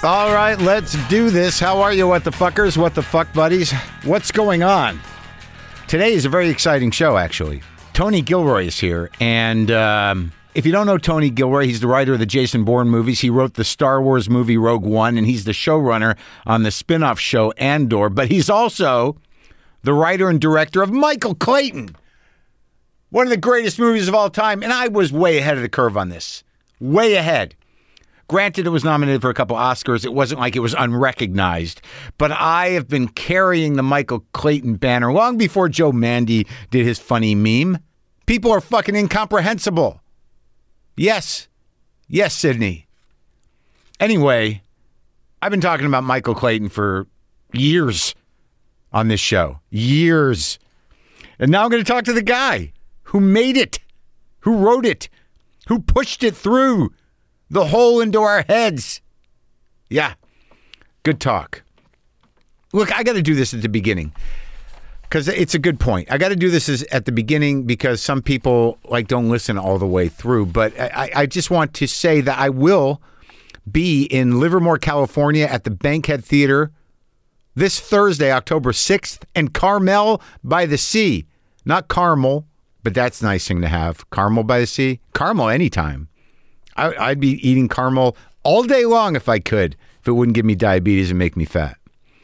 All right, let's do this. How are you, what the fuckers, what the fuck buddies? What's going on? Today is a very exciting show, actually. Tony Gilroy is here, and if you don't know Tony Gilroy, he's the writer of the Jason Bourne movies. He wrote the Star Wars movie Rogue One, and he's the showrunner on the spin-off show Andor, but he's also the writer and director of Michael Clayton, one of the greatest movies of all time, and I was way ahead of the curve on this. Way ahead. Granted, it was nominated for a couple Oscars. It wasn't like it was unrecognized. But I have been carrying the Michael Clayton banner long before Joe Mandy did his funny meme. People are fucking incomprehensible. Yes. Yes, Sydney. Anyway, I've been talking about Michael Clayton for years on this show. Years. And now I'm going to talk to the guy who made it, who wrote it, who pushed it through the hole into our heads. Yeah, good talk. Look, I got to do this at the beginning because it's a good point. I got to do this at the beginning because some people don't listen all the way through. But I just want to say that I will be in Livermore, California at the Bankhead Theater this Thursday, October 6th, and Carmel by the Sea. Not Carmel, but that's a nice thing to have. Carmel by the Sea. Carmel anytime. I'd be eating caramel all day long if I could, if it wouldn't give me diabetes and make me fat.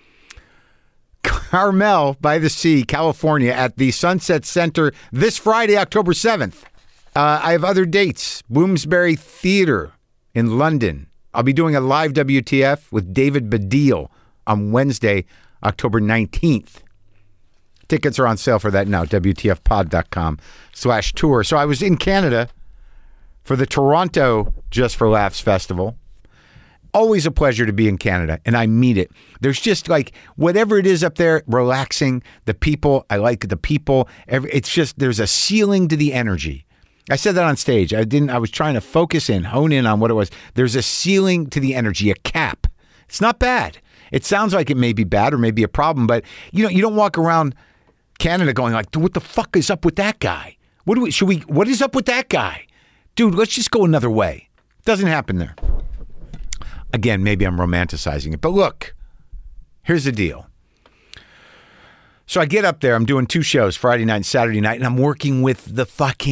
Carmel by the Sea, California, at the Sunset Center this Friday, October 7th. I have other dates. Bloomsbury Theatre in London. I'll be doing a live WTF with David Baddiel on Wednesday, October 19th. Tickets are on sale for that now, WTFpod.com/tour. So I was in Canada for the Toronto Just for Laughs Festival. Always a pleasure to be in Canada, and I mean it. There's just whatever it is up there, relaxing, the people, I like the people. It's just, there's a ceiling to the energy. I said that on stage. I was trying to hone in on what it was. There's a ceiling to the energy, a cap. It's not bad. It sounds like it may be bad or maybe a problem, but you don't walk around Canada going what the fuck is up with that guy? What is up with that guy? Dude, let's just go another way. Doesn't happen there. Again, maybe I'm romanticizing it. But look, here's the deal. So I get up there. I'm doing 2 shows, Friday night and Saturday night, and I'm working with the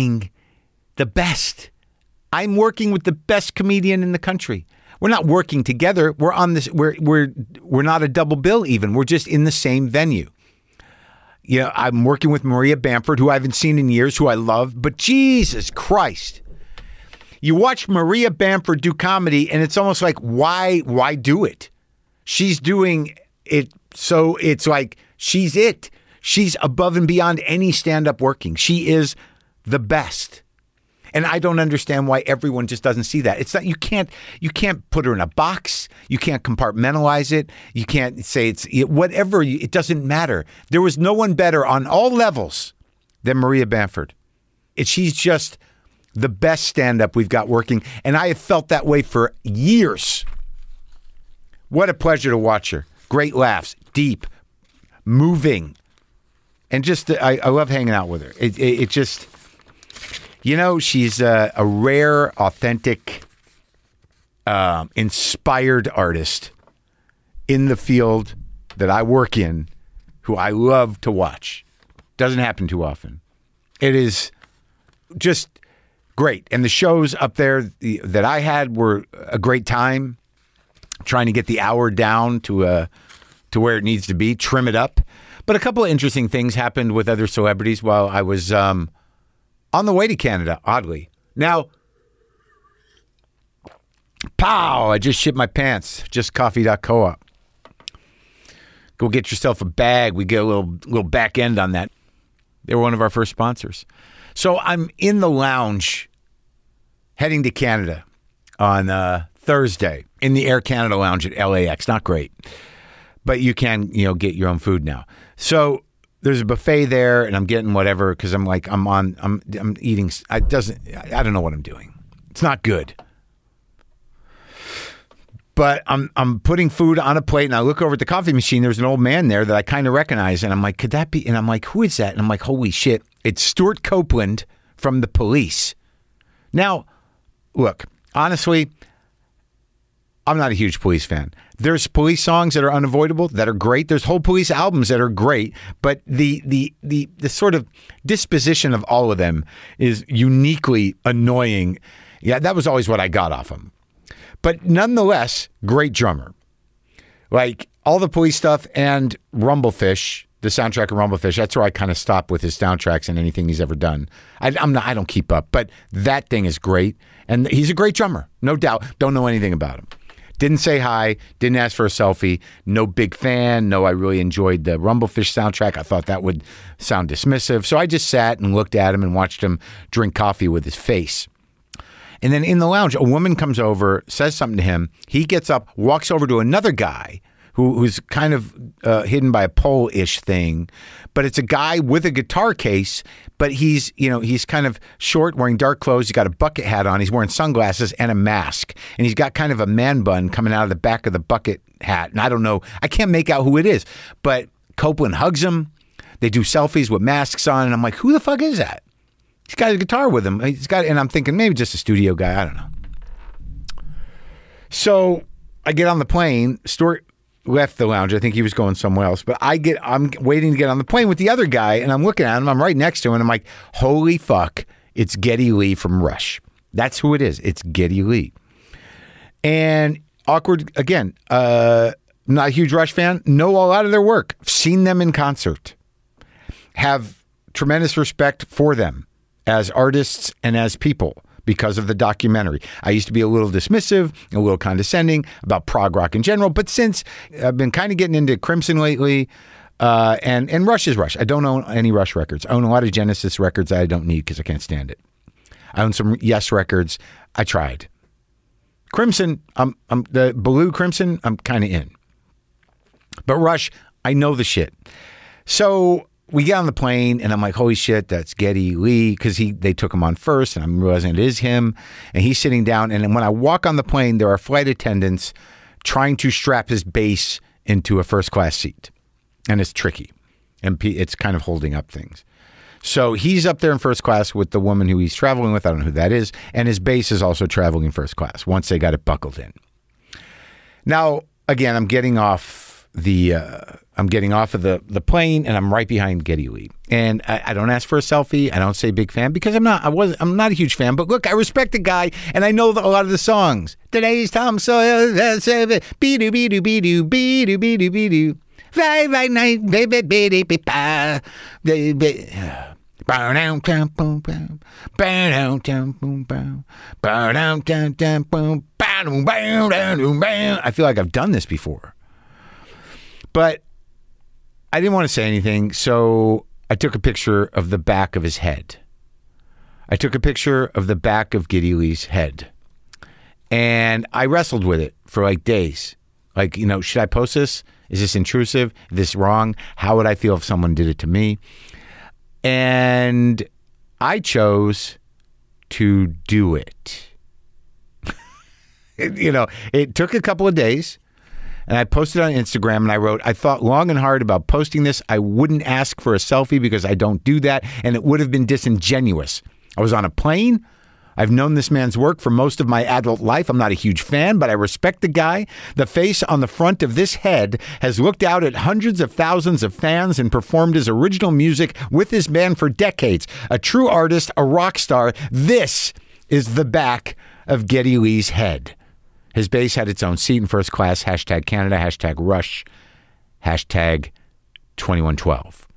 best. I'm working with the best comedian in the country. We're not working together. We're on this. We're not a double bill even. We're just in the same venue. Yeah, I'm working with Maria Bamford, who I haven't seen in years, who I love. But Jesus Christ. You watch Maria Bamford do comedy, and it's almost like, why do it? She's doing it, so it's like she's it. She's above and beyond any stand-up working. She is the best. And I don't understand why everyone just doesn't see that. It's not, you can't put her in a box. You can't compartmentalize it. You can't say whatever. It doesn't matter. There was no one better on all levels than Maria Bamford. She's just the best stand-up we've got working, and I have felt that way for years. What a pleasure to watch her. Great laughs, deep, moving, and just I love hanging out with her. It just, she's a rare, authentic, inspired artist in the field that I work in, who I love to watch. Doesn't happen too often. It is just great. And the shows up there that I had were a great time, trying to get the hour down to where it needs to be, trim it up. But a couple of interesting things happened with other celebrities while I was on the way to Canada, oddly. Now, pow, I just shit my pants. JustCoffee.coop. Go get yourself a bag. We get a little back end on that. They were one of our first sponsors. So I'm in the lounge heading to Canada on Thursday in the Air Canada lounge at LAX. Not great, but you can, get your own food now. So there's a buffet there and I'm getting whatever because I'm eating. I don't know what I'm doing. It's not good. But I'm putting food on a plate and I look over at the coffee machine. There's an old man there that I kind of recognize. And I'm like, could that be? And I'm like, who is that? And I'm like, holy shit. It's Stuart Copeland from The Police. Now, look, honestly, I'm not a huge Police fan. There's Police songs that are unavoidable, that are great. There's whole Police albums that are great, but the sort of disposition of all of them is uniquely annoying. Yeah, that was always what I got off him. But nonetheless, great drummer. Like all the Police stuff and Rumblefish, the soundtrack of Rumblefish, that's where I kind of stop with his soundtracks and anything he's ever done. I don't keep up, but that thing is great. And he's a great drummer, no doubt. Don't know anything about him. Didn't say hi, didn't ask for a selfie, no big fan, no, I really enjoyed the Rumblefish soundtrack. I thought that would sound dismissive. So I just sat and looked at him and watched him drink coffee with his face. And then in the lounge, a woman comes over, says something to him. He gets up, walks over to another guy who's kind of hidden by a pole-ish thing. But it's a guy with a guitar case, but he's kind of short, wearing dark clothes. He's got a bucket hat on. He's wearing sunglasses and a mask. And he's got kind of a man bun coming out of the back of the bucket hat. And I don't know. I can't make out who it is. But Copeland hugs him. They do selfies with masks on. And I'm like, who the fuck is that? He's got a guitar with him. And I'm thinking maybe just a studio guy. I don't know. So I get on the plane. Stuart left the lounge. I think he was going somewhere else. But I'm waiting to get on the plane with the other guy, and I'm looking at him. I'm right next to him, and I'm like, holy fuck, it's Geddy Lee from Rush. That's who it is. It's Geddy Lee. And awkward, again, not a huge Rush fan. Know a lot of their work. Seen them in concert. Have tremendous respect for them as artists and as people because of the documentary. I used to be a little dismissive, a little condescending about prog rock in general, but since I've been kind of getting into Crimson lately, and Rush is Rush. I don't own any Rush records. I own a lot of Genesis records that I don't need because I can't stand it. I own some Yes records. I tried. Crimson, I'm the Blue Crimson, I'm kind of in. But Rush, I know the shit. So we get on the plane, and I'm like, holy shit, that's Geddy Lee, because they took him on first, and I'm realizing it is him, and he's sitting down, and when I walk on the plane, there are flight attendants trying to strap his bass into a first-class seat, and it's tricky, and it's kind of holding up things. So he's up there in first class with the woman who he's traveling with, I don't know who that is, and his bass is also traveling in first class once they got it buckled in. Now, again, I'm getting off of the plane, and I'm right behind Geddy Lee. And I don't ask for a selfie. I don't say big fan because I'm not a huge fan. But look, I respect the guy, and I know a lot of the songs. Today's Tom Sawyer, be-do, be-do, be-do, be-do, be-do, be-do. Friday night, baby, baby, baby, baby. I feel like I've done this before. But I didn't want to say anything, so I took a picture of the back of his head. I took a picture of the back of Geddy Lee's head. And I wrestled with it for like days. Like, should I post this? Is this intrusive? Is this wrong? How would I feel if someone did it to me? And I chose to do it. It took a couple of days. And I posted on Instagram, and I wrote, I thought long and hard about posting this. I wouldn't ask for a selfie because I don't do that, and it would have been disingenuous. I was on a plane. I've known this man's work for most of my adult life. I'm not a huge fan, but I respect the guy. The face on the front of this head has looked out at hundreds of thousands of fans and performed his original music with his band for decades. A true artist, a rock star. This is the back of Geddy Lee's head. His bass had its own seat in first class, hashtag Canada, hashtag Rush, hashtag 2112.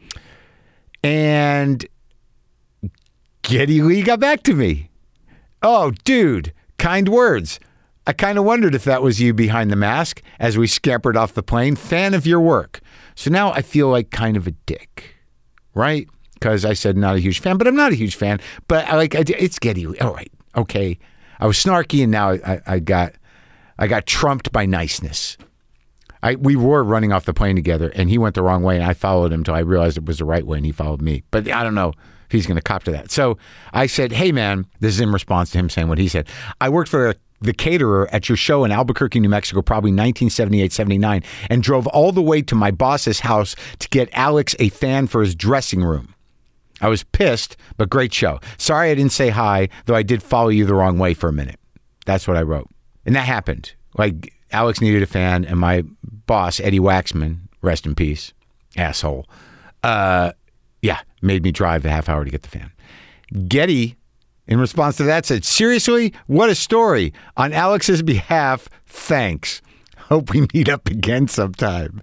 And Geddy Lee got back to me. Oh, dude, kind words. I kind of wondered if that was you behind the mask as we scampered off the plane. Fan of your work. So now I feel like kind of a dick, right? Because I said not a huge fan, but I'm not a huge fan. But it's Geddy Lee. All right, okay. I was snarky, and now I got trumped by niceness. We were running off the plane together, and he went the wrong way, and I followed him until I realized it was the right way, and he followed me. But I don't know if he's going to cop to that. So I said, hey, man, this is in response to him saying what he said. I worked for the caterer at your show in Albuquerque, New Mexico, probably 1978, 79, and drove all the way to my boss's house to get Alex a fan for his dressing room. I was pissed, but great show. Sorry I didn't say hi, though I did follow you the wrong way for a minute. That's what I wrote. And that happened Like Alex needed a fan, and my boss Eddie Waxman, rest in peace, asshole. Made me drive a half hour to get the fan. Getty, in response to that, said, "Seriously, what a story! On Alex's behalf, thanks. Hope we meet up again sometime."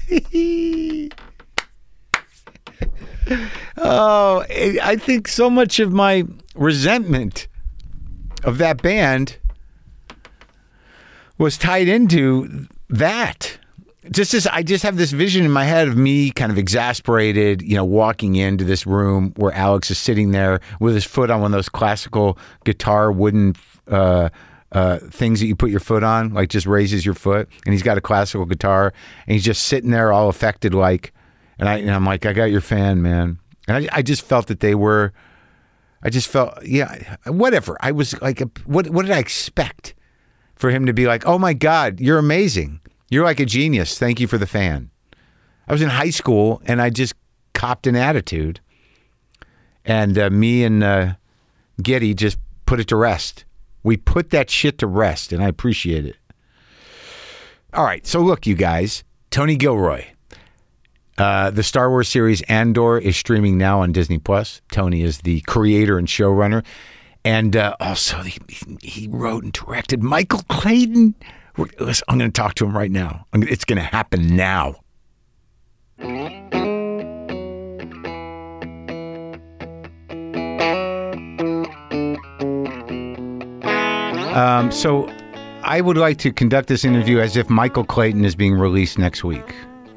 Oh, I think so much of my resentment of that band was tied into that. I just have this vision in my head of me kind of exasperated, walking into this room where Alex is sitting there with his foot on one of those classical guitar wooden things that you put your foot on, like just raises your foot, and he's got a classical guitar, and he's just sitting there all affected, like, and I'm like, I got your fan, man. And I just felt that they were, whatever. I was like, what did I expect? For him to be like, "Oh my God, you're amazing. You're like a genius. Thank you for the fan." I was in high school and I just copped an attitude. And me and Getty just put it to rest. We put that shit to rest, and I appreciate it. All right, so look, you guys, Tony Gilroy. The Star Wars series Andor is streaming now on Disney+. Tony is the creator and showrunner. And also, he wrote and directed Michael Clayton. I'm going to talk to him right now. It's going to happen now. So I would like to conduct this interview as if Michael Clayton is being released next week.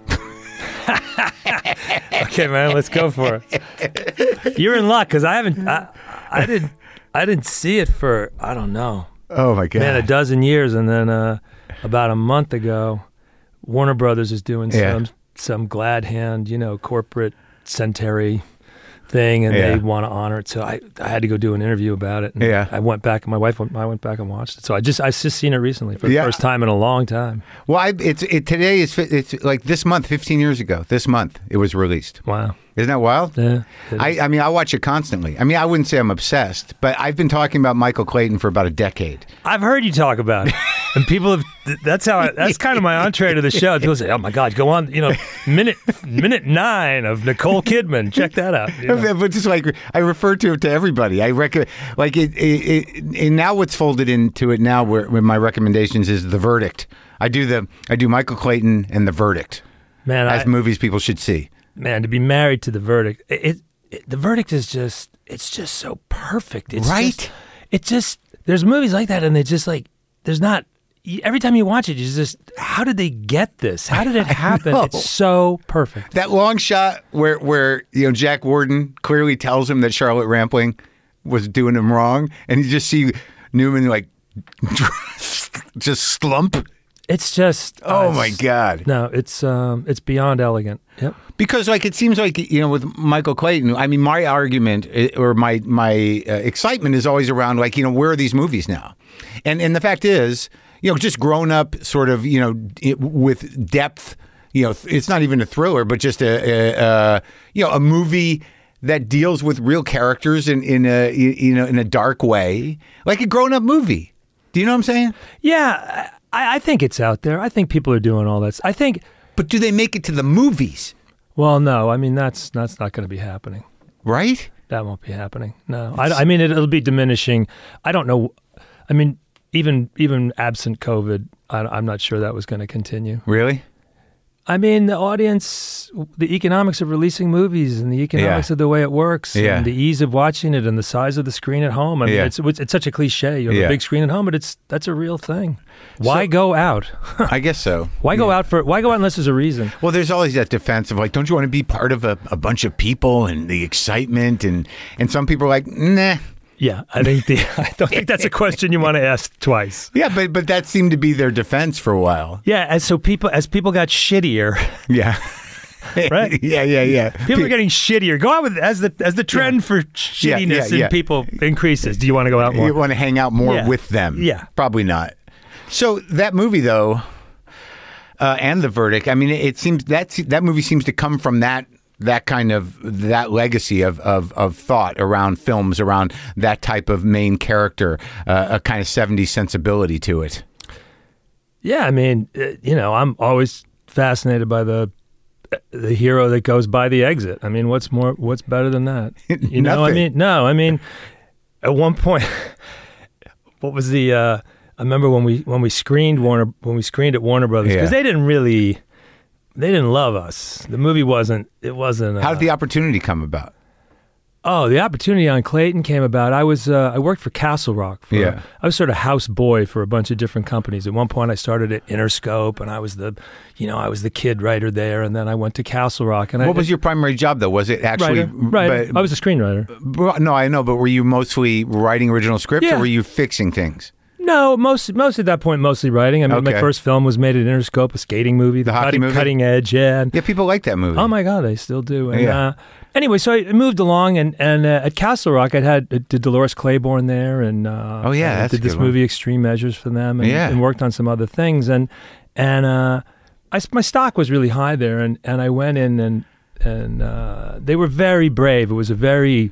Okay, man, let's go for it. You're in luck because I didn't see it for, I don't know. Oh my God. Man, a dozen years, and then about a month ago, Warner Brothers is doing some glad hand, corporate centenary thing, and they want to honor it. So I had to go do an interview about it. And I went back, and I went back and watched it. So I just seen it recently for the first time in a long time. Well, today it's like this month, 15 years ago. This month it was released. Wow. Isn't that wild? Yeah. I mean, I watch it constantly. I mean, I wouldn't say I'm obsessed, but I've been talking about Michael Clayton for about a decade. I've heard you talk about it, and people have. That's kind of my entree to the show. People say, "Oh my God, go on!" Minute 9 of Nicole Kidman. Check that out. But just like I refer to it to everybody. I recommend like it. And now what's folded into it now, where my recommendations is The Verdict. I do Michael Clayton and The Verdict. Man, as movies people should see. Man, to be married to The Verdict, The Verdict is just so perfect. It's right? There's movies like that, and it's just like, there's not, every time you watch it, you just, how did they get this? How did it happen? It's so perfect. That long shot where Jack Warden clearly tells him that Charlotte Rampling was doing him wrong, and you just see Newman like just slump. It's just my God. No, it's beyond elegant. Yep. Because it seems like with Michael Clayton, I mean, my argument or my excitement is always around where are these movies now, and the fact is just grown up sort of with depth. It's not even a thriller, but just a movie that deals with real characters in a dark way, like a grown up movie. Do you know what I'm saying? Yeah. I think it's out there. I think people are doing all that. But do they make it to the movies? Well, no. I mean, that's not going to be happening. Right? That won't be happening. No. I mean, it'll be diminishing. I don't know. I mean, even absent COVID, I'm not sure that was going to continue. Really? I mean, the audience, the economics of releasing movies and the economics of the way it works and the ease of watching it and the size of the screen at home. I mean, it's such a cliche. You have a big screen at home, but that's a real thing. Why go out? I guess so. Why go out unless there's a reason? Well, there's always that defense of don't you want to be part of a bunch of people and the excitement? And some people are like, nah. Yeah, I don't think that's a question you want to ask twice. Yeah, but that seemed to be their defense for a while. Yeah, as people got shittier. Yeah. Right? Yeah. People are getting shittier. Go out with as the trend for shittiness in people increases. Do you want to go out more? You want to hang out more with them? Yeah. Probably not. So that movie though, and The Verdict, I mean, it seems that movie seems to come from that kind of that legacy of thought around films, around that type of main character, a kind of 70s sensibility to it. Yeah, I mean, I'm always fascinated by the hero that goes by the exit. I mean, what's better than that? You know, I mean, at one point, what was the? I remember when we screened at Warner Brothers, because they didn't love us. The movie wasn't. How did the opportunity come about? Oh, the opportunity on Clayton came about. I worked for Castle Rock. I was sort of house boy for a bunch of different companies. At one point, I started at Interscope, and I was the kid writer there. And then I went to Castle Rock. And what was your primary job, though? Was it actually writer? I was a screenwriter. No, I know, but were you mostly writing original scripts, or were you fixing things? No, most at that point, mostly writing. I mean, my first film was made at Interscope, a skating movie, the hockey movie? Cutting Edge. Yeah, people like that movie. Oh my God, they still do. And, anyway, so I moved along, and at Castle Rock, did Dolores Claiborne there, and that's did this movie Extreme Measures for them, and worked on some other things, and my stock was really high there, and I went in, and they were very brave. It was a very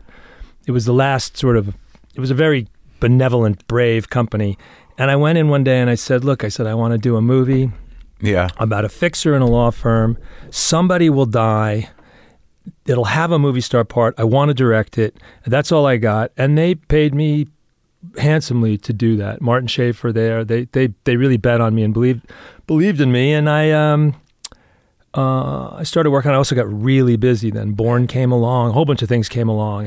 benevolent, brave company, and I went in one day and I said, "Look," I said, "I want to do a movie, about a fixer in a law firm. Somebody will die. It'll have a movie star part. I want to direct it. That's all I got." And they paid me handsomely to do that. Martin Schaefer there, they really bet on me and believed in me. And I started working. I also got really busy then. Bourne came along. A whole bunch of things came along,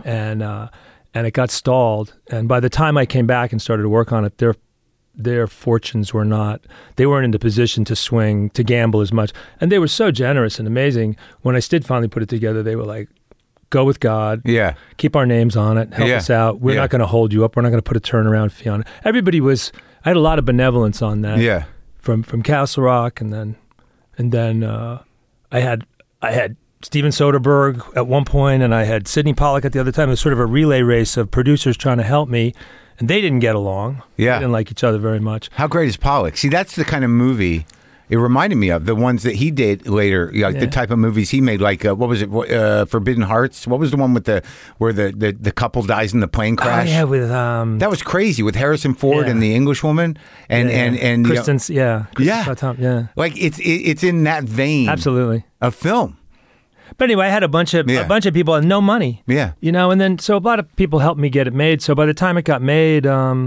and it got stalled. And by the time I came back and started to work on it, their fortunes they weren't in the position to gamble as much. And they were so generous and amazing. When I did finally put it together, they were like, "Go with God. Yeah. Keep our names on it. Help us out. We're not going to hold you up. We're not going to put a turnaround fee on it." I had a lot of benevolence on that. Yeah. From Castle Rock, and then I had Steven Soderbergh at one point, and I had Sidney Pollack at the other time. It was sort of a relay race of producers trying to help me, and they didn't get along. Yeah. They didn't like each other very much. How great is Pollack? See, that's the kind of movie it reminded me of, the ones that he did later, the type of movies he made, like, what was it, Forbidden Hearts? What was the one where the couple dies in the plane crash? Oh, yeah, with... that was crazy, with Harrison Ford and the English woman. And Kristen, Kristen, Like, it's in that vein. Absolutely. Of film. But anyway, I had a bunch of people and no money. Yeah. And then so a lot of people helped me get it made. So by the time it got made,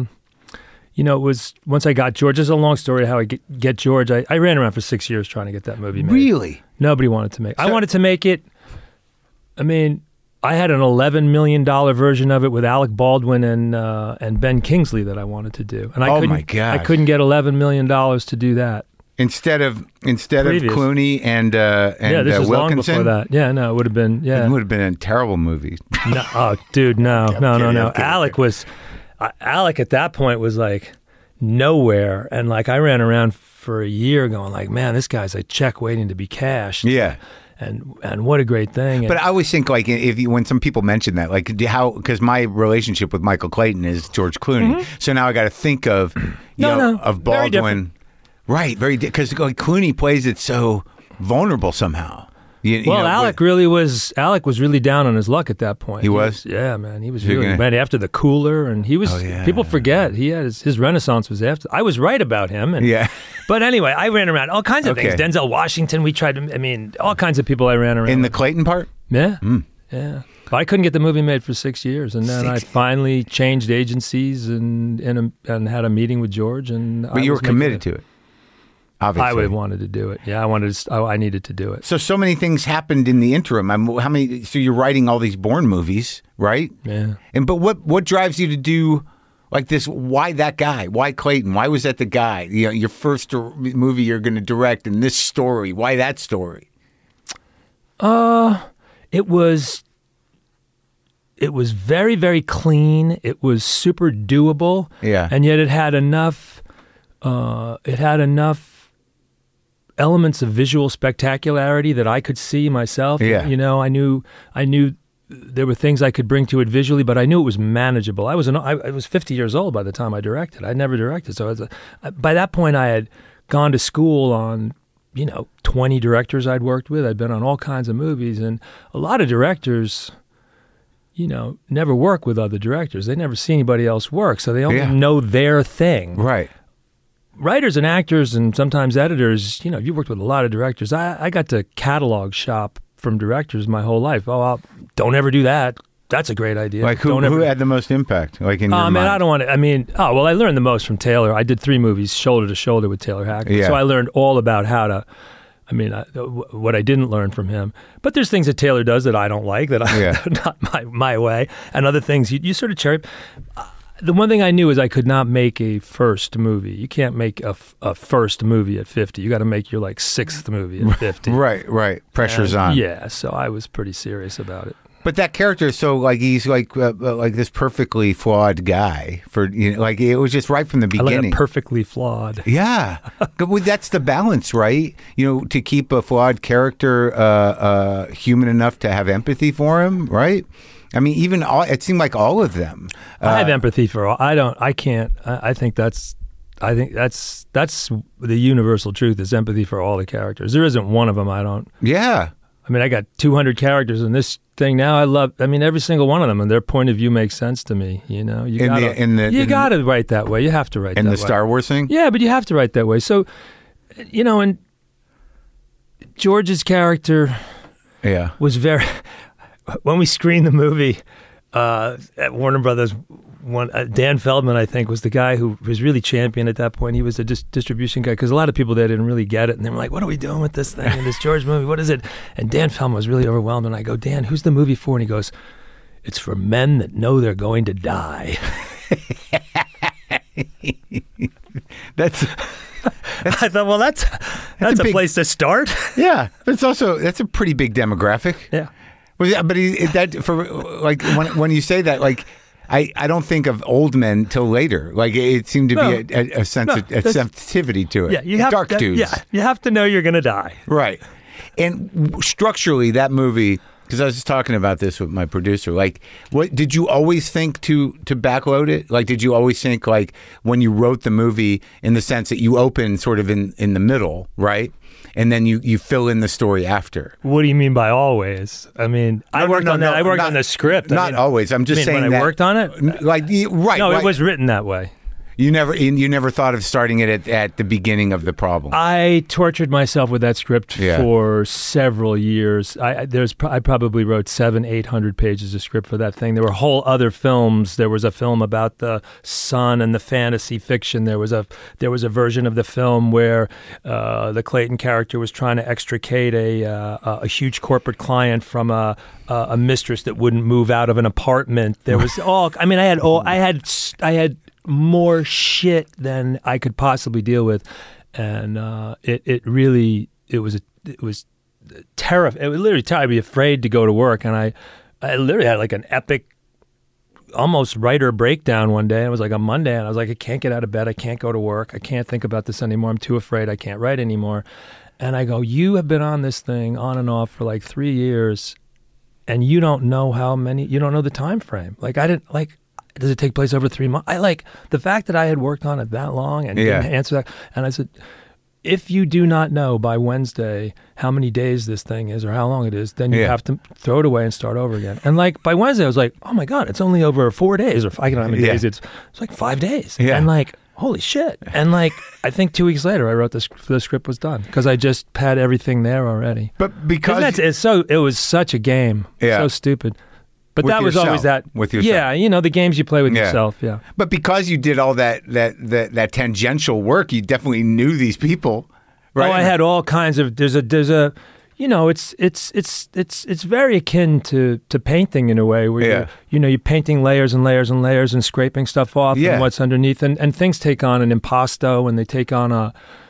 it was, once I got George, this is a long story how I get George. I ran around for 6 years trying to get that movie made. Really? Nobody wanted to make it. I wanted to make it. I mean, I had an $11 million version of it with Alec Baldwin and Ben Kingsley that I wanted to do. And my God. I couldn't get $11 million to do that. Instead of Clooney and this was Wilkinson? Long before that. Yeah, no, it would have been It would have been a terrible movie. No, dude, no. Alec at that point was like nowhere, and like I ran around for a year going like, man, this guy's a check waiting to be cashed. Yeah. And what a great thing. But I always think, like, when some people mention that, like, because my relationship with Michael Clayton is George Clooney, so now I got to think of of Baldwin. Right, because Clooney plays it so vulnerable somehow. Alec was really down on his luck at that point. He was? Yeah, man. He was really bad after The Cooler, and he was, people forget, he had his renaissance was after. I was right about him. And, but anyway, I ran around all kinds of things. Denzel Washington, we tried to, all kinds of people I ran around. In the Clayton part? Yeah. Yeah. But I couldn't get the movie made for 6 years, and then I finally changed agencies and had a meeting with George. But you were committed to it. Obviously. I would have wanted to do it. Yeah, I needed to do it. So many things happened in the interim. So you're writing all these Bourne movies, right? Yeah. But what drives you to do like this? Why that guy? Why Clayton? Why was that the guy? Your first movie you're going to direct, and this story. Why that story? It was very, very clean. It was super doable. Yeah. And yet it had enough elements of visual spectacularity that I could see myself. Yeah. I knew there were things I could bring to it visually, but I knew it was manageable. I was 50 years old by the time I directed. I never directed. So by that point I had gone to school on, 20 directors I'd worked with. I'd been on all kinds of movies, and a lot of directors, never work with other directors. They never see anybody else work, so they only know their thing. Right. writers and actors and sometimes editors, you worked with a lot of directors. I got to catalog shop from directors my whole life. Oh, don't ever do that. That's a great idea. Like who had the most impact? Like in your mind? I don't want to. I learned the most from Taylor. I did 3 movies shoulder to shoulder with Taylor Hackett. Yeah. So I learned all about how to. What I didn't learn from him. But there's things that Taylor does that I don't like, that not my way, and other things you sort of cherry. The one thing I knew is I could not make a first movie. You can't make a first movie at 50. You got to make your 6th movie at 50. Right. Pressure's on. Yeah, so I was pretty serious about it. But that character is so he's like this perfectly flawed guy it was just right from the beginning. I like a perfectly flawed. Yeah, that's the balance, right? To keep a flawed character human enough to have empathy for him, right? I mean, it seemed like all of them. I have empathy for all. I can't. I think that's the universal truth is empathy for all the characters. There isn't one of them I don't. Yeah. I got 200 characters in this thing now. I love. every single one of them, and their point of view makes sense to me. You got to write that way. You have to write that way. In the Star Wars thing? Yeah, but you have to write that way. So, and George's character was very... When we screened the movie at Warner Brothers, Dan Feldman, I think, was the guy who was really champion at that point. He was a distribution guy, because a lot of people there didn't really get it, and they were like, what are we doing with this thing, in this George movie? What is it? And Dan Feldman was really overwhelmed, and I go, Dan, who's the movie for? And he goes, it's for men that know they're going to die. I thought, well, that's a place to start. Yeah, but that's a pretty big demographic. Yeah. Well, yeah, but when you say that, I don't think of old men till later. It seemed to be a sensitivity to it. Yeah, dudes. Yeah, you have to know you're going to die. Right. And structurally, that movie, because I was just talking about this with my producer, what did you always think to backload it? Did you always think when you wrote the movie, in the sense that you open sort of in the middle, right? And then you fill in the story after. What do you mean by always? I worked on that. I worked on the script. Not always. I'm just saying when I worked on it. Right. No, it was written that way. You never thought of starting it at the beginning of the problem. I tortured myself with that script for several years. I probably wrote 700-800 pages of script for that thing. There were whole other films. There was a film about the sun and the fantasy fiction. There was a version of the film where the Clayton character was trying to extricate a huge corporate client from a mistress that wouldn't move out of an apartment. There was all. I had more shit than I could possibly deal with, and it was terrifying. It was literally terrifying. I'd be afraid to go to work, and I literally had an epic, almost writer breakdown one day. It was a Monday, and I was like, I can't get out of bed. I can't go to work. I can't think about this anymore. I'm too afraid. I can't write anymore. And I go, you have been on this thing on and off for 3 years, and you don't know you don't know the time frame. Does it take place over 3 months? The fact that I had worked on it that long and didn't answer that. And I said, if you do not know by Wednesday how many days this thing is or how long it is, then you have to throw it away and start over again. And by Wednesday, I was like, oh my God, it's only over 4 days, or I don't know how many days it's 5 days. Yeah. And holy shit. And I think 2 weeks later, I wrote the script was done, because I just had everything there already. But because it was such a game, so stupid. But that was always that with yourself. Yeah, the games you play with yourself. Yeah. But because you did all that tangential work, you definitely knew these people, right? Oh, I had all kinds of. There's a, it's very akin to painting in a way, where you're painting layers and layers and layers and scraping stuff off and what's underneath, and things take on an impasto, and they take on a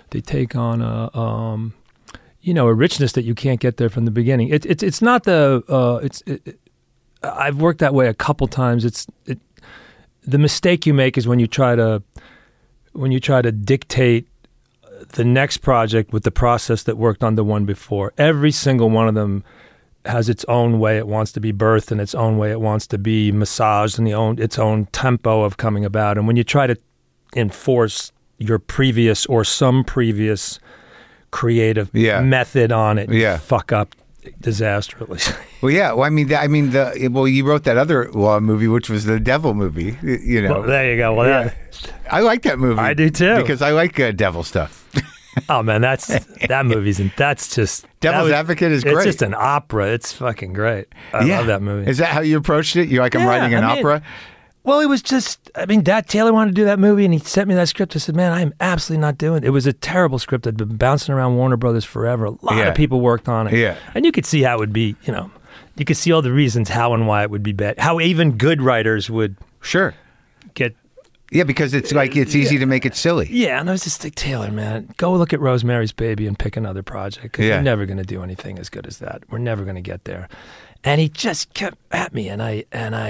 richness that you can't get there from the beginning. It's not the I've worked that way a couple times. The mistake you make is when you try to dictate the next project with the process that worked on the one before. Every single one of them has its own way it wants to be birthed, and its own way it wants to be massaged, and its own tempo of coming about. And when you try to enforce your previous or some previous creative method on it, you fuck up disastrously. Well, yeah. Well, you wrote that other movie, which was the Devil movie. You know. Well, there you go. Well, yeah. I like that movie. I do too, because I like devil stuff. Oh man, that's just Devil's Advocate is great. It's just an opera. It's fucking great. I love that movie. Is that how you approached it? You're like, I'm writing an opera? Well, it was just, Dad Taylor wanted to do that movie, and he sent me that script. I said, man, I'm absolutely not doing it. It was a terrible script. I'd been bouncing around Warner Brothers forever. A lot of people worked on it. Yeah. And you could see how it would be, you could see all the reasons how and why it would be bad. How even good writers would get... Yeah, because it's like, it's easy to make it silly. Yeah, and I was just like, Taylor, man, go look at Rosemary's Baby and pick another project, because you're never going to do anything as good as that. We're never going to get there. And he just kept at me, and I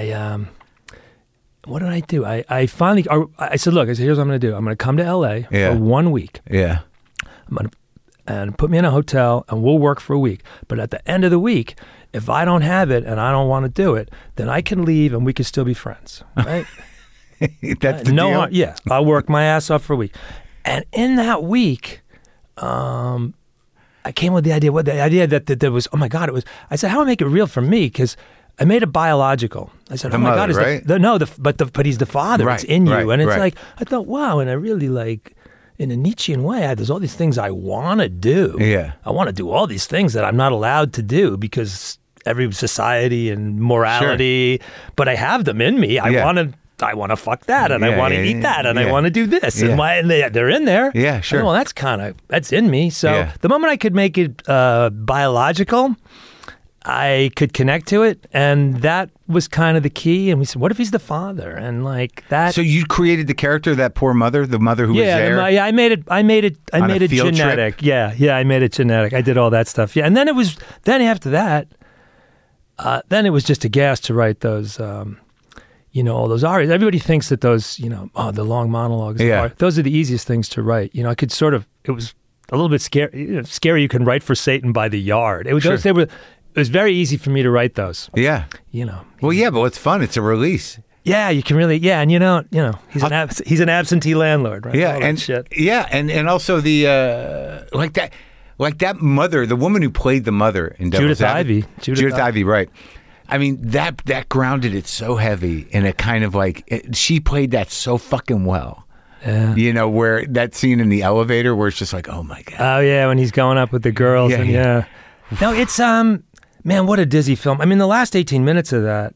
what did I do? I finally, I said, look, here's what I'm going to do. I'm going to come to LA for 1 week. Yeah. I'm going to, and put me in a hotel, and we'll work for a week. But at the end of the week, if I don't have it and I don't want to do it, then I can leave and we can still be friends, right? That's the deal? Yeah, I'll work my ass off for a week. And in that week, I came with the idea that there was, oh my God, I said, how do I make it real for me? Because I made it biological. I said, the oh my mother, God, right? but he's the father. Right, it's in you. right, And it's right. like, I thought, wow, and I really like, in a Nietzschean way, there's all these things I want to do. Yeah. I want to do all these things that I'm not allowed to do because every society and morality, but I have them in me. I want to fuck that, and I want to eat that, and I want to do this, and they're in there. Yeah, sure. Well, that's in me. So the moment I could make it biological, I could connect to it, and that was kind of the key. And we said, what if he's the father? And like that. So you created the character, that poor mother, the mother who was there? I made it genetic. Trip? Yeah, I made it genetic. I did all that stuff. Yeah, and then after that, then it was just a gas to write those, all those arias. Everybody thinks that those, the long monologues, those are the easiest things to write. I could it was a little bit scary. You can write for Satan by the yard. It was very easy for me to write those. Yeah. Well, yeah, but it's fun. It's a release. Yeah, you can really, and he's an absentee landlord, right? Yeah, and shit. Yeah, and also the like that mother, the woman who played the mother in Devil's Advocate. Judith Ivey, right? I mean, that grounded it so heavy, and it kind of she played that so fucking well. Yeah. Where that scene in the elevator where it's just like, oh my God. Oh yeah, when he's going up with the girls, No, it's man, what a dizzy film. I mean, the last 18 minutes of that.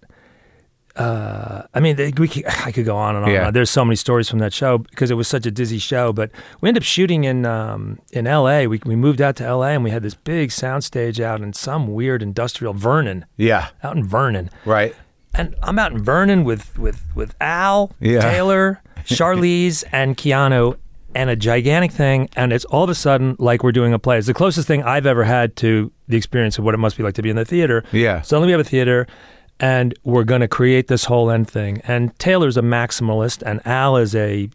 I could go on and on. Yeah. There's so many stories from that show because it was such a dizzy show. But we ended up shooting in L.A. We moved out to L.A. and we had this big soundstage out in some weird industrial Vernon. Yeah, out in Vernon. Right. And I'm out in Vernon with Al, Taylor, Charlize, and Keanu, and a gigantic thing. And it's all of a sudden like we're doing a play. It's the closest thing I've ever had to the experience of what it must be like to be in the theater. Yeah. Suddenly we have a theater. And we're going to create this whole end thing. And Taylor's a maximalist, and Al is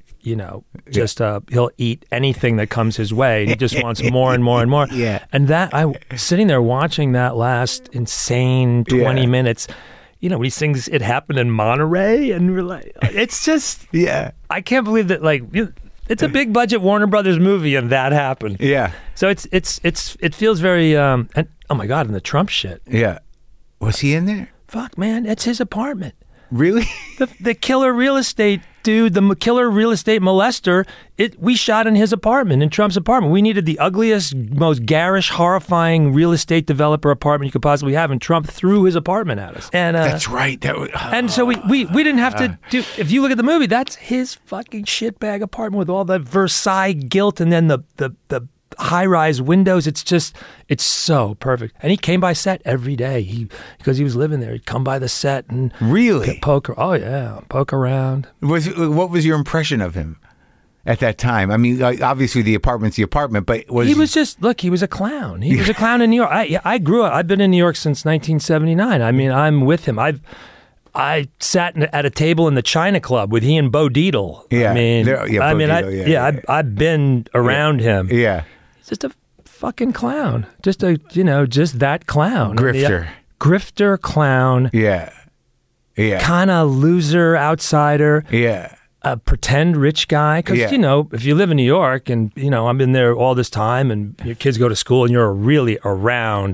he'll eat anything that comes his way. He just wants more and more and more. Yeah. And sitting there watching that last insane 20 minutes, when he sings "It Happened in Monterey," and we're like, it's just, I can't believe that, it's a big budget Warner Brothers movie, and that happened. Yeah. So it feels very, and oh my God, and the Trump shit. Yeah. Was he in there? Fuck, man, that's his apartment. Really? The killer real estate dude, the killer real estate molester, we shot in his apartment, in Trump's apartment. We needed the ugliest, most garish, horrifying real estate developer apartment you could possibly have, and Trump threw his apartment at us. And that's right. And so we didn't have to do, if you look at the movie, that's his fucking shitbag apartment with all the Versailles gilt and then the high-rise windows. It's so perfect. And he came by set every day because he was living there. He'd come by the set and really poke around. What was your impression of him at that time? I mean, obviously the apartment's the apartment, but he was a clown. He was a clown in New York. I grew up. I've been in New York since 1979. I mean, I'm with him. I sat at a table in the China Club with he and Bo Dietl. Yeah, I've been around him. Yeah. He's just a fucking clown. Just that clown. Grifter clown. Yeah. Yeah. Kind of loser outsider. Yeah. A pretend rich guy. Because, if you live in New York and, I've been there all this time and your kids go to school and you're really around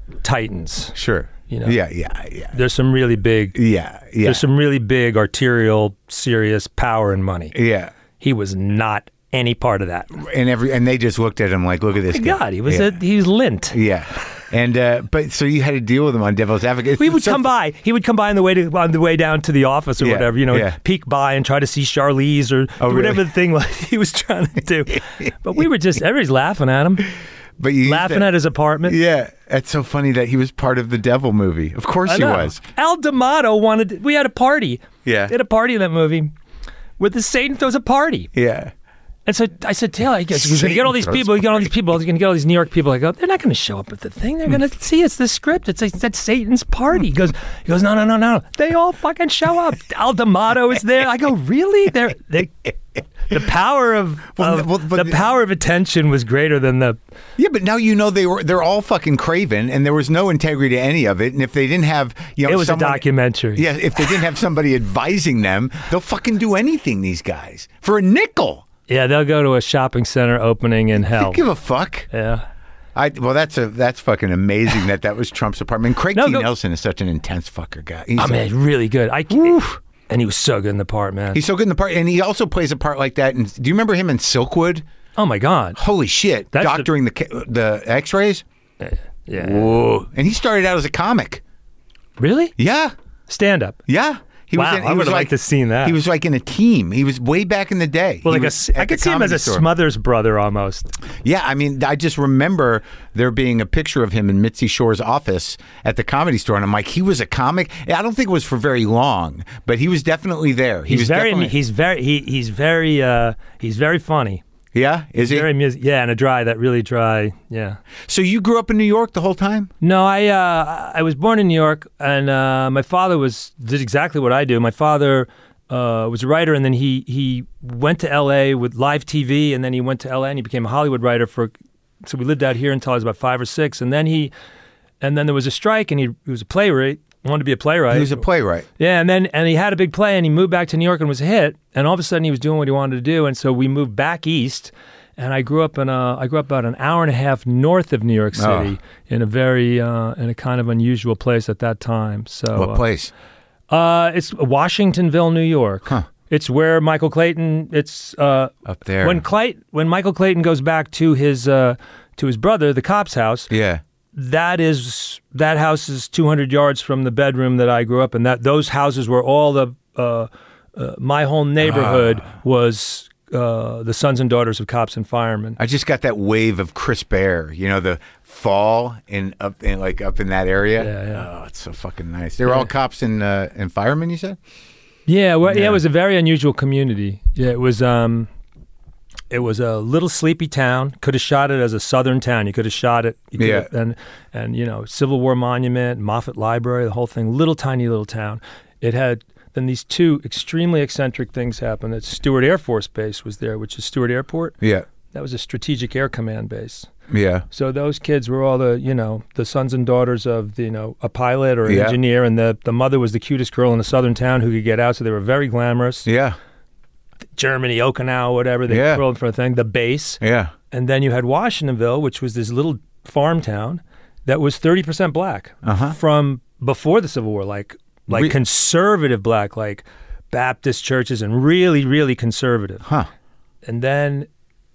titans. Sure. You know? Yeah. There's some really big. Yeah. There's some really big arterial, serious power and money. Yeah. He was not any part of that. And they just looked at him like, look at this guy. God, he was lint. Yeah. And but so you had to deal with him on Devil's Advocate. We would come by. He would come by on the way down to the office or whatever. You know, peek by and try to see Charlize or whatever the thing was he was trying to do. But we were everybody's laughing at him. But you laughing at his apartment. Yeah, it's so funny that he was part of the Devil movie. Of course he was. Al D'Amato wanted. We had a party. Yeah, they had a party in that movie where the Satan throws a party. Yeah. And so I said, Taylor, he's going to get all these people. He's going to get all these New York people. I go, they're not going to show up at the thing. They're going to see it's the script. It's Satan's party. He goes, no. They all fucking show up. Al D'Amato is there. I go, really? The power of the power of attention was greater than the. Yeah, but now you know they're all fucking craven, and there was no integrity to any of it. And if they didn't have, it was a documentary. Yeah, if they didn't have somebody advising them, they'll fucking do anything. These guys for a nickel. Yeah, they'll go to a shopping center opening in hell. Don't give a fuck. Yeah. Well, that's fucking amazing that was Trump's apartment. Craig T. Nelson is such an intense fucker guy. He's really good. And he was so good in the part, man. He's so good in the part, and he also plays a part like that. And do you remember him in Silkwood? Oh my God! Holy shit! Doctoring the X-rays. Yeah. Whoa! And he started out as a comic. Really? Yeah. Stand up. Yeah. I would have liked to have seen that. He was like in a team. He was way back in the day. Well, I could see him as a Smothers brother almost. Yeah, I mean, I just remember there being a picture of him in Mitzi Shore's office at the Comedy Store, and I'm like, he was a comic. I don't think it was for very long, but he was definitely there. He's very funny. Yeah, is he? And a really dry. Yeah. So you grew up in New York the whole time? No, I was born in New York, and my father did exactly what I do. My father was a writer, and then he went to L.A. with live TV, and then he went to L.A. and he became a Hollywood writer so we lived out here until I was about 5 or 6, and then there was a strike, and he was a playwright. Wanted to be a playwright. He was a playwright. Yeah, and he had a big play, and he moved back to New York and was a hit. And all of a sudden, he was doing what he wanted to do, and so we moved back east. And I grew up about an hour and a half north of New York City in a very in a kind of unusual place at that time. So what place? It's Washingtonville, New York. Huh. It's where Michael Clayton. It's up there. When Michael Clayton goes back to his brother, the cop's house. Yeah. That house is 200 yards from the bedroom that I grew up in. Those houses were all my whole neighborhood was the sons and daughters of cops and firemen. I just got that wave of crisp air, the fall up in that area. Yeah. Oh, it's so fucking nice. They were all cops and firemen, you said? Yeah, it was a very unusual community. Yeah, it was a little sleepy town. Could have shot it as a southern town. You could have shot it. And Civil War Monument, Moffett Library, the whole thing. Tiny little town. It had then these two extremely eccentric things happened. That Stewart Air Force Base was there, which is Stewart Airport. Yeah. That was a strategic air command base. Yeah. So those kids were all the sons and daughters of a pilot or an engineer, and the mother was the cutest girl in a southern town who could get out. So they were very glamorous. Yeah. Germany, Okinawa, whatever, they rolled for a thing, the base. Yeah. And then you had Washingtonville, which was this little farm town that was 30% black from before the Civil War, like conservative black, like Baptist churches and really, really conservative. Huh. And then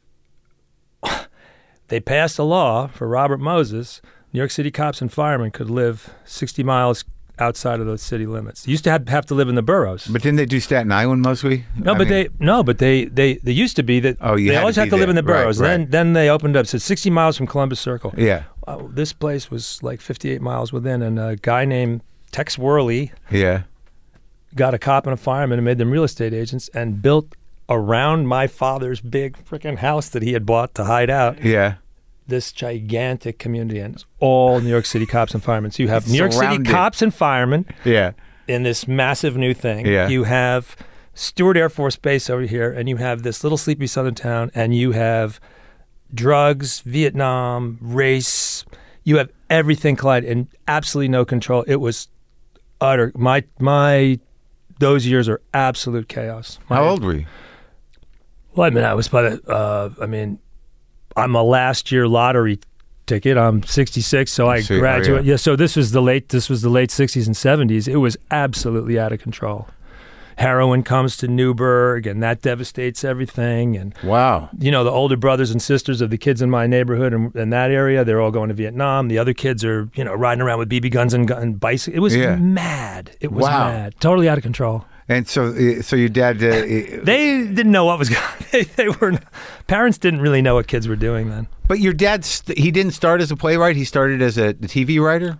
they passed a law for Robert Moses. New York City cops and firemen could live 60 miles outside of those city limits. They used to have to live in the boroughs. But didn't they do Staten Island mostly? They used to be that. Oh, they always had to live in the boroughs. Right. Then they opened up, so 60 miles from Columbus Circle. Yeah. This place was like 58 miles within, and a guy named Tex Worley got a cop and a fireman and made them real estate agents and built around my father's big freaking house that he had bought to hide out. Yeah. This gigantic community, and it's all New York City cops and firemen. So you have New York City cops and firemen in this massive new thing. Yeah. You have Stewart Air Force Base over here, and you have this little sleepy southern town, and you have drugs, Vietnam, race. You have everything collide and absolutely no control. It was utter. Those years are absolute chaos. How old were you? Well, I mean, I was I'm a last year lottery ticket. I'm 66, so I graduated. Yeah, so this was the late 60s and 70s. It was absolutely out of control. Heroin comes to Newburgh, and that devastates everything. And wow, the older brothers and sisters of the kids in my neighborhood and in that area, they're all going to Vietnam. The other kids are, riding around with BB guns and bicycles. It was mad. It was mad. Totally out of control. And so your dad, they didn't know what was going. Parents didn't really know what kids were doing then. But your dad, he didn't start as a playwright. He started as a TV writer.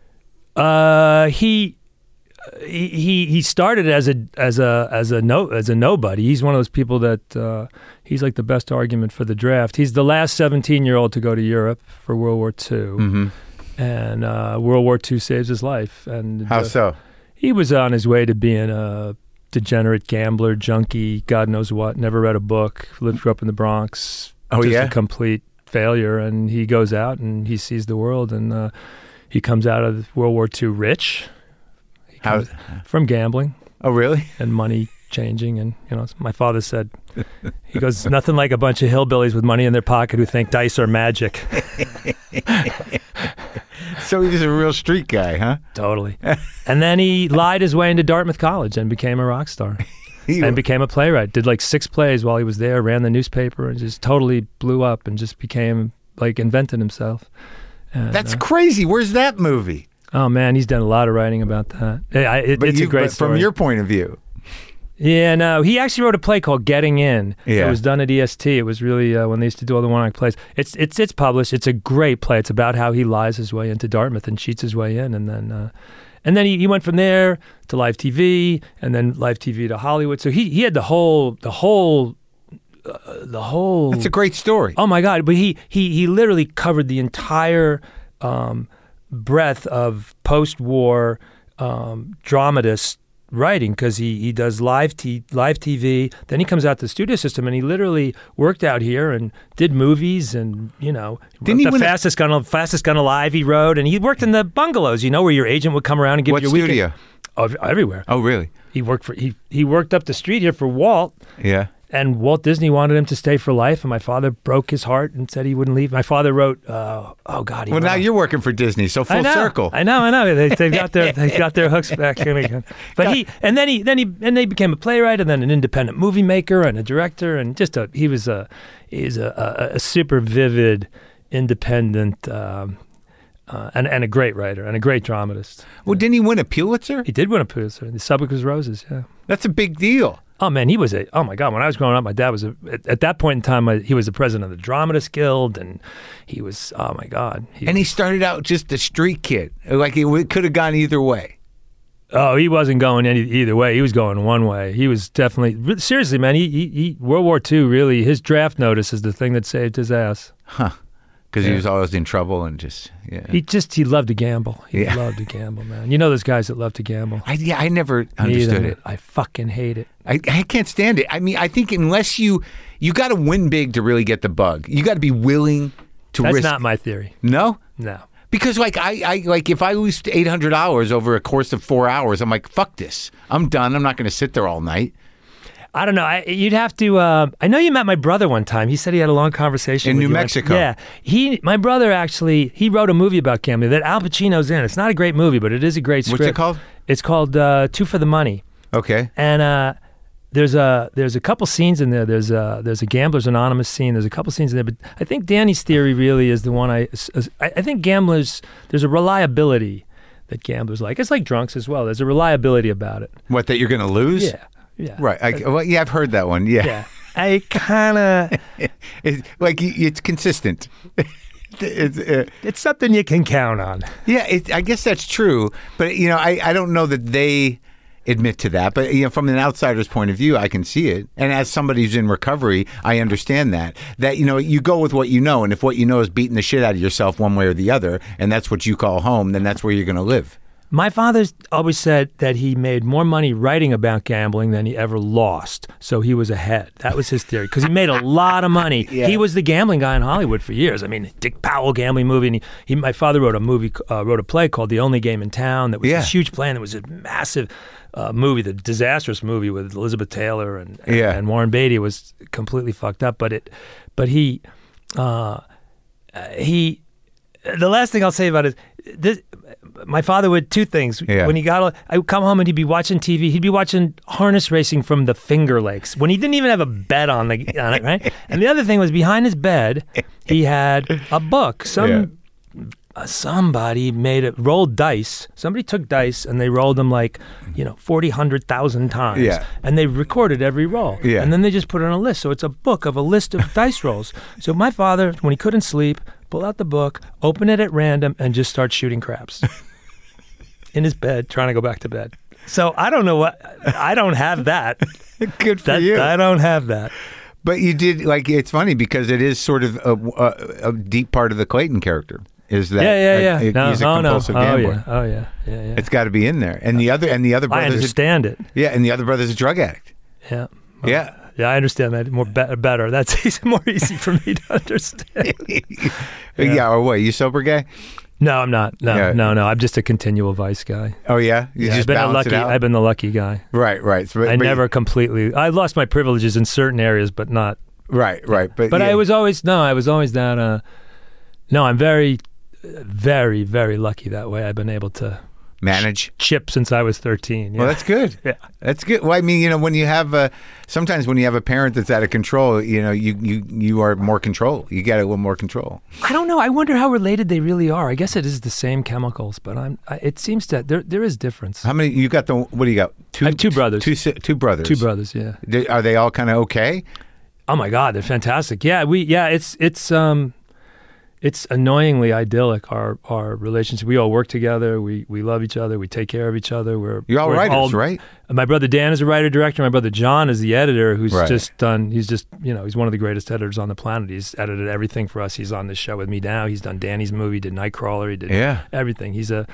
He started as a nobody. He's one of those people that he's like the best argument for the draft. He's the last 17-year-old to go to Europe for World War II, and World War II saves his life. And how so? He was on his way to being a degenerate gambler, junkie, God knows what. Never read a book. Grew up in the Bronx. A complete failure. And he goes out and he sees the world, and he comes out of World War II rich. From gambling. Oh, really? And money changing. And, my father said, he goes, nothing like a bunch of hillbillies with money in their pocket who think dice are magic. So he was a real street guy, huh? Totally. And then he lied his way into Dartmouth College and became a rock star. And became a playwright. Did like 6 plays while he was there, ran the newspaper, and just totally blew up and just became, invented himself. And, that's crazy. Where's that movie? Oh, man, he's done a lot of writing about that. It's a great story. From your point of view. Yeah, no. He actually wrote a play called Getting In. Yeah. It was done at EST. It was really when they used to do all the one-act plays. It's published. It's a great play. It's about how he lies his way into Dartmouth and cheats his way in. And then he went from there to Live TV, and then Live TV to Hollywood. So he had the whole That's a great story. Oh, my God. But he literally covered the entire breadth of post-war dramatist writing, because he does live TV. Then he comes out to the studio system, and he literally worked out here and did movies, and Fastest Gun Alive he wrote, and he worked in the bungalows, where your agent would come around and give you your studio? Everywhere. Oh, really? He worked up the street here for Walt. Yeah. And Walt Disney wanted him to stay for life, and my father broke his heart and said he wouldn't leave. My father wrote, Well, now you're working for Disney, so full circle. I know. They've got their hooks back in again. But then he became a playwright, and then an independent movie maker and a director, and he's a super vivid, independent, and a great writer and a great dramatist. Well, didn't he win a Pulitzer? He did win a Pulitzer. The Subject was Roses. Yeah, that's a big deal. Oh, man, he was oh, my God, when I was growing up, my dad was, at that point in time, he was the president of the Dramatists Guild, and he was, oh, my God. He started out just a street kid. Like, it could have gone either way. Oh, he wasn't going either way. He was going one way. He was definitely, seriously, man, he World War II, really, his draft notice is the thing that saved his ass. Huh. Because he was always in trouble and just, He loved to gamble. He loved to gamble, man. Those guys that love to gamble. I never understood it. I fucking hate it. I can't stand it. I mean, I think unless you got to win big to really get the bug. You got to be willing to risk. That's not my theory. No? No. Because if I lose $800 over a course of 4 hours, I'm like, fuck this. I'm done. I'm not going to sit there all night. I don't know. You'd have to. I know you met my brother one time. He said he had a long conversation in with New Mexico. Yeah, my brother actually wrote a movie about gambling that Al Pacino's in. It's not a great movie, but it is a great script. What's it called? It's called Two for the Money. Okay. And there's a couple scenes in there. There's a Gamblers Anonymous scene. There's a couple scenes in there, but I think Danny's theory really is the one I think gamblers. There's a reliability that gamblers like. It's like drunks as well. There's a reliability about it. What, that you're going to lose? Yeah. Yeah. Right. I've heard that one. Yeah. Yeah. I kind of... it's consistent. It's something you can count on. Yeah, I guess that's true. But, I don't know that they admit to that. But, from an outsider's point of view, I can see it. And as somebody who's in recovery, I understand that. That, you go with what you know. And if what you know is beating the shit out of yourself one way or the other, and that's what you call home, then that's where you're going to live. My father's always said that he made more money writing about gambling than he ever lost. So he was ahead. That was his theory, because he made a lot of money. Yeah. He was the gambling guy in Hollywood for years. I mean, Dick Powell gambling movie. And my father wrote a play called The Only Game in Town. That was this huge play, and it was a massive movie, the disastrous movie with Elizabeth Taylor and Warren Beatty. It was completely fucked up. But he the last thing I'll say about it is this. My father would two things. Yeah. When I would come home and he'd be watching TV. He'd be watching harness racing from the Finger Lakes when he didn't even have a bet on it, right? And the other thing was behind his bed, he had a book. Somebody rolled dice. Somebody took dice and they rolled them 40, 100,000 times. Yeah. And they recorded every roll. Yeah. And then they just put it on a list. So it's a book of a list of dice rolls. So my father, when he couldn't sleep, pull out the book, open it at random, and just start shooting craps in his bed, trying to go back to bed. So I don't know I don't have that. Good for you. I don't have that. But you did, it's funny because it is sort of a deep part of the Clayton character. Is that he's a compulsive gambler? Oh yeah. It's got to be in there. And the other brothers. I understand it. Yeah, and the other brother's a drug addict. Yeah. Well, yeah. Yeah, I understand that better. That's more easy for me to understand. Yeah. Or what? You sober guy? No, I'm not. No. I'm just a continual vice guy. Oh yeah. You just balance it out? I've been the lucky guy. Right. So, I never completely. I lost my privileges in certain areas, but not. Right. But I was always that. No, I'm very, very, very lucky that way. I've been able to manage chip since I was 13. Yeah. Well, that's good. Yeah, that's good. Well, I mean, when you have sometimes when you have a parent that's out of control, you are more control. You get a little more control. I don't know. I wonder how related they really are. I guess it is the same chemicals, but it seems that there is difference. How many you got? What do you got? I have two brothers. Two brothers. Two brothers. Yeah. Are they all kind of okay? Oh my God, they're fantastic. Yeah, it's annoyingly idyllic, our relationship. We all work together. We love each other. We take care of each other. You're all writers, right? My brother Dan is a writer-director. My brother John is the editor who's just done, he's one of the greatest editors on the planet. He's edited everything for us. He's on this show with me now. He's done Danny's movie, did Nightcrawler, he did everything.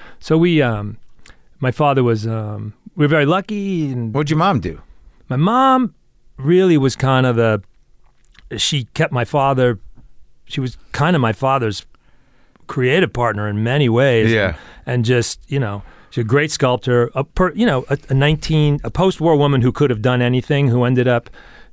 My father was, we were very lucky. And what'd your mom do? My mom really was kind of she kept my father. She was kind of my father's creative partner in many ways. Yeah. And just, she's a great sculptor, a post-war woman who could have done anything, who ended up,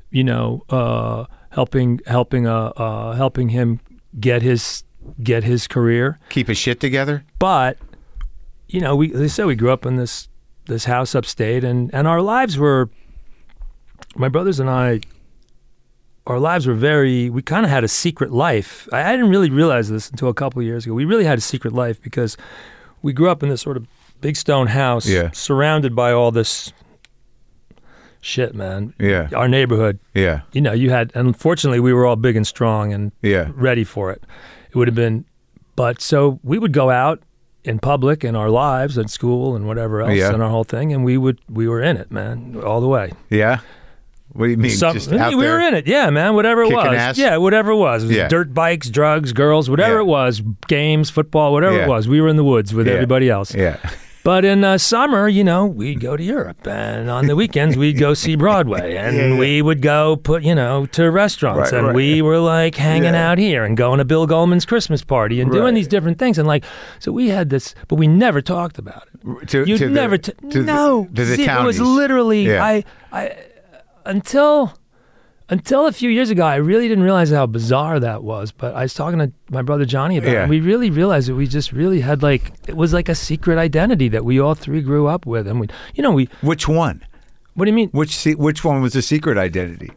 helping him get his career. Keep his shit together. But, they said we grew up in this house upstate and our lives were, my brothers and I, our lives were we kind of had a secret life. I didn't really realize this until a couple of years ago. We really had a secret life because we grew up in this sort of big stone house surrounded by all this shit, man. Yeah. Our neighborhood. Yeah. You had, unfortunately, we were all big and strong and ready for it. It would have been, but so we would go out in public in our lives at school and whatever else and our whole thing, and we were in it, man, all the way. Yeah. What do you mean? Just out we were in it, yeah, man. Whatever it was, ass? Yeah, whatever it was. It was dirt bikes, drugs, girls, whatever it was, games, football, whatever it was. We were in the woods with everybody else. Yeah. But in summer, we'd go to Europe, and on the weekends we'd go see Broadway, and we would go to restaurants, and we were hanging out here and going to Bill Goldman's Christmas party and doing these different things, and so we had this, but we never talked about it. To the townies. It was literally Until a few years ago, I really didn't realize how bizarre that was. But I was talking to my brother Johnny about it. And we really realized that we just really had it was like a secret identity that we all three grew up with. And we. Which one? What do you mean? Which one was the secret identity?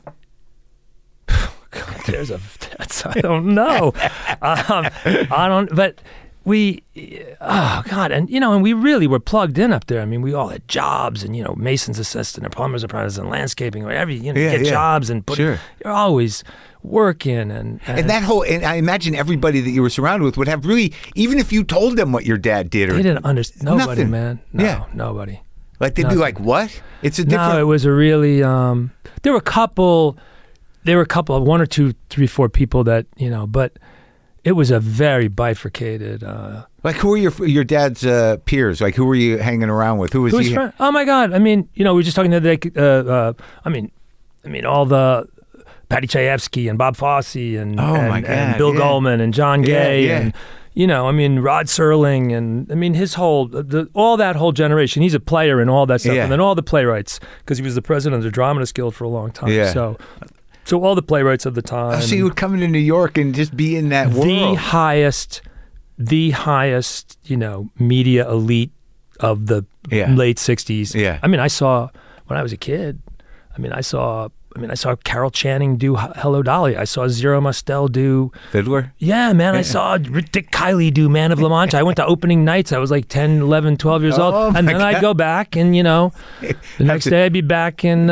God, I don't know. But we, oh God, and we really were plugged in up there. I mean, we all had jobs, and mason's assistant, and plumber's apprentice, and landscaping, whatever. Get jobs, and you're always working, and that whole. And I imagine everybody that you were surrounded with would have really, even if you told them what your dad did, or they didn't understand. Nobody, nothing. Man. No, nobody. They'd be like, "What? It's a different." No, it was a really. There were a couple of 1 or 2, 3, 4 people that but. It was a very bifurcated. Who were your dad's peers? Who were you hanging around with? Who was he? Oh my God! I mean, we were just talking the other day. I mean, all the Patty Chayefsky and Bob Fosse and Bill Goldman and John Gay and Rod Serling and his whole all that whole generation. He's a player in all that stuff, and then all the playwrights because he was the president of the Dramatists Guild for a long time. Yeah. So all the playwrights of the time. So you would come into New York and just be in that world. The highest the highest, media elite of the late 60s. Yeah. I mean, I saw, when I was a kid, I saw Carol Channing do Hello, Dolly. I saw Zero Mostel do Fiddler. Yeah, man. I saw Dick Kiley do Man of La Mancha. I went to opening nights. I was like 10, 11, 12 years old. And then I'd go back and, the next day I'd be back in,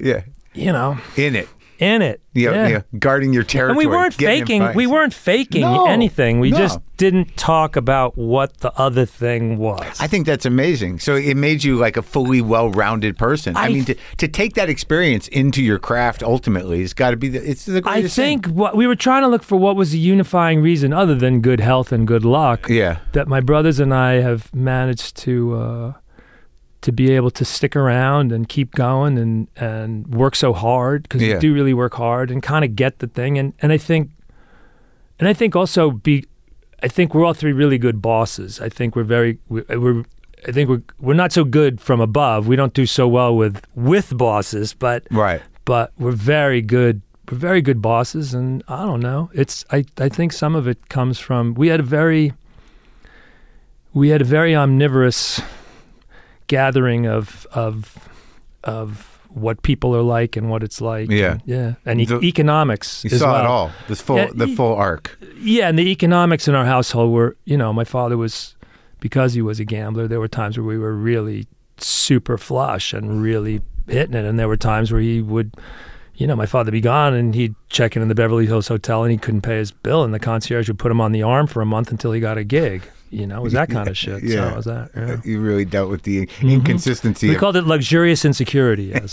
in it. Yeah. Guarding your territory. And we weren't faking anything. We just didn't talk about what the other thing was. I think that's amazing. So it made you like a fully well-rounded person. I mean, to take that experience into your craft ultimately has got to be it's the greatest thing. What we were trying to look for, what was the unifying reason other than good health and good luck. Yeah. That my brothers and I have managed to be able to stick around and keep going and work so hard, because you do really work hard and kind of get the thing. And I think also I think we're all three really good bosses. I think we're not so good from above. We don't do so well with bosses, but we're very good. We're very good bosses, and I don't know. I think some of it comes from we had a very omnivorous gathering of what people are like and what it's like. And economics you as saw well. It all, the full arc. Yeah, and the economics in our household were, my father was, because he was a gambler, there were times where we were really super flush and really hitting it, and there were times where he would, my father would be gone and he'd check in the Beverly Hills Hotel and he couldn't pay his bill, and the concierge would put him on the arm for a month until he got a gig. It was that kind of shit. Yeah. So it was that. Yeah. You really dealt with the inconsistency. We called it luxurious insecurity. Yes.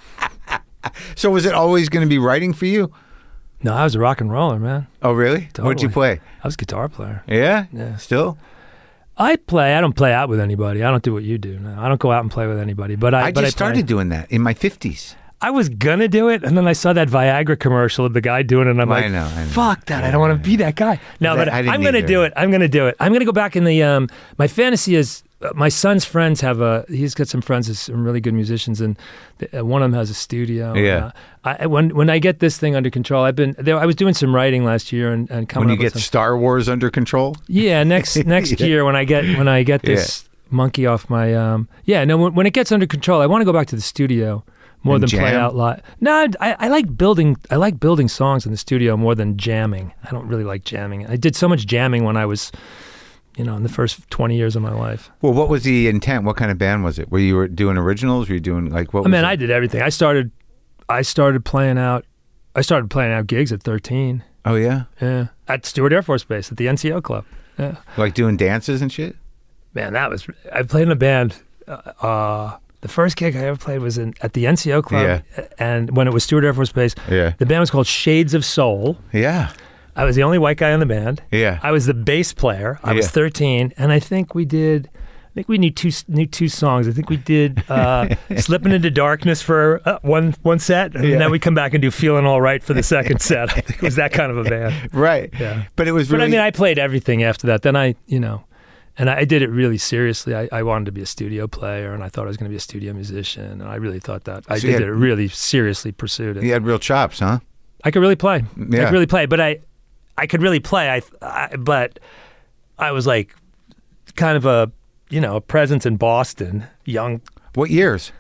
So was it always going to be writing for you? No, I was a rock and roller, man. Oh, really? Totally. What'd you play? I was a guitar player. Yeah? Yeah. Still? I don't play out with anybody. I don't do what you do. No, I don't go out and play with anybody. But I started doing that in my 50s. I was gonna do it, and then I saw that Viagra commercial of the guy doing it, and I'm like, I know. Fuck that! I don't want to be that guy. No, but I'm gonna do it. I'm gonna do it. I'm gonna go back in the. My fantasy is my son's friends he's got some friends, some really good musicians, and one of them has a studio. Yeah. When I get this thing under control, I was doing some writing last year and coming. When you get Star Wars under control. Yeah, next year when I get this monkey off my. When it gets under control, I want to go back to the studio. More than play out live. No, I like building. I like building songs in the studio more than jamming. I don't really like jamming. I did so much jamming when I was, in the first 20 years of my life. Well, what was the intent? What kind of band was it? Were you doing originals? Were you doing like what? I did everything. I started playing out gigs at 13. Oh yeah. Yeah, at Stewart Air Force Base at the NCO Club. Yeah. Like doing dances and shit. Man, I played in a band. The first gig I ever played was at the NCO Club, and when it was Stewart Air Force Base, the band was called Shades of Soul. Yeah. I was the only white guy in the band. Yeah. I was the bass player. I was 13, and I think we knew two songs. I think we did Slipping Into Darkness for one set, and then we come back and do Feeling All Right for the second set. I think it was that kind of a band. Right. Yeah. But it was really... I played everything after that. Then and I did it really seriously. I wanted to be a studio player, and I thought I was going to be a studio musician, and I really thought that. I did it really seriously, pursued it. You had real chops, huh? I could really play. Yeah. I could really play, but I could really play. But I was like kind of a presence in Boston, young. What years?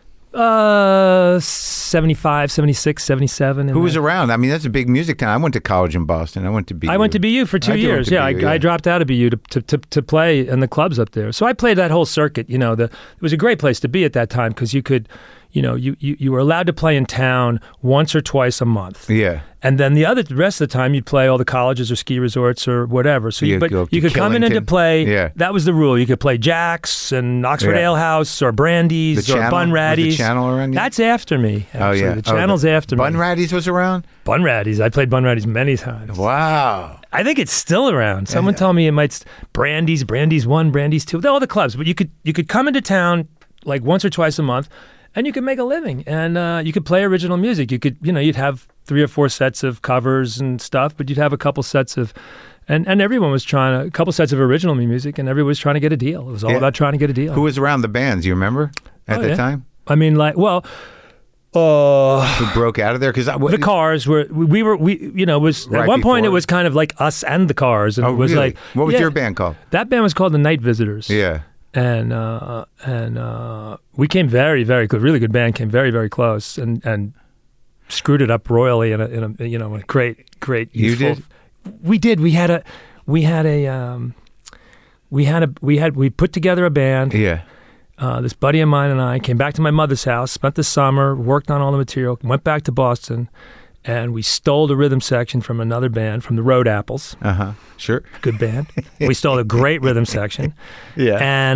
75, 76, 77. Who was around? I mean, that's a big music town. I went to college in Boston. I went to BU. I went to BU for 2 years. Yeah, I dropped out of BU to play in the clubs up there. So I played that whole circuit. It was a great place to be at that time because you could, you were allowed to play in town once or twice a month. Yeah. And then the rest of the time you'd play all the colleges or ski resorts or whatever. So you could come in and to play. Yeah. That was the rule. You could play Jack's and Oxford Ale House or Brandy's or Bunratty's. Was the Channel around you? That's after me. Actually. Oh yeah. The Channel's after me. Bunratty's was around? Bunratty's. I played Bunratty's many times. Wow. I think it's still around. Someone told me it might Brandy's 1, Brandy's 2. All the clubs, but you could come into town like once or twice a month. And you could make a living, and you could play original music. You could, you'd have 3 or 4 sets of covers and stuff, but you'd have a couple sets of, and everyone was a couple sets of original music, and everyone was trying to get a deal. It was all about trying to get a deal. Who was around the bands? You remember at that time? I mean, Who broke out of there? Because the Cars were it was Right at one point it before. was kind of like us and the Cars, and Oh, it was really? like What was your band called? That band was called the Night Visitors. Yeah. And we came very, very good, really good band, came very, very close, and screwed it up royally in a great You youthful. did? We did. We put together a band. Yeah. This buddy of mine and I came back to my mother's house, spent the summer, worked on all the material, went back to Boston, and we stole the rhythm section from another band, from the Road Apples. Sure. Good band. We stole a great rhythm section. Yeah.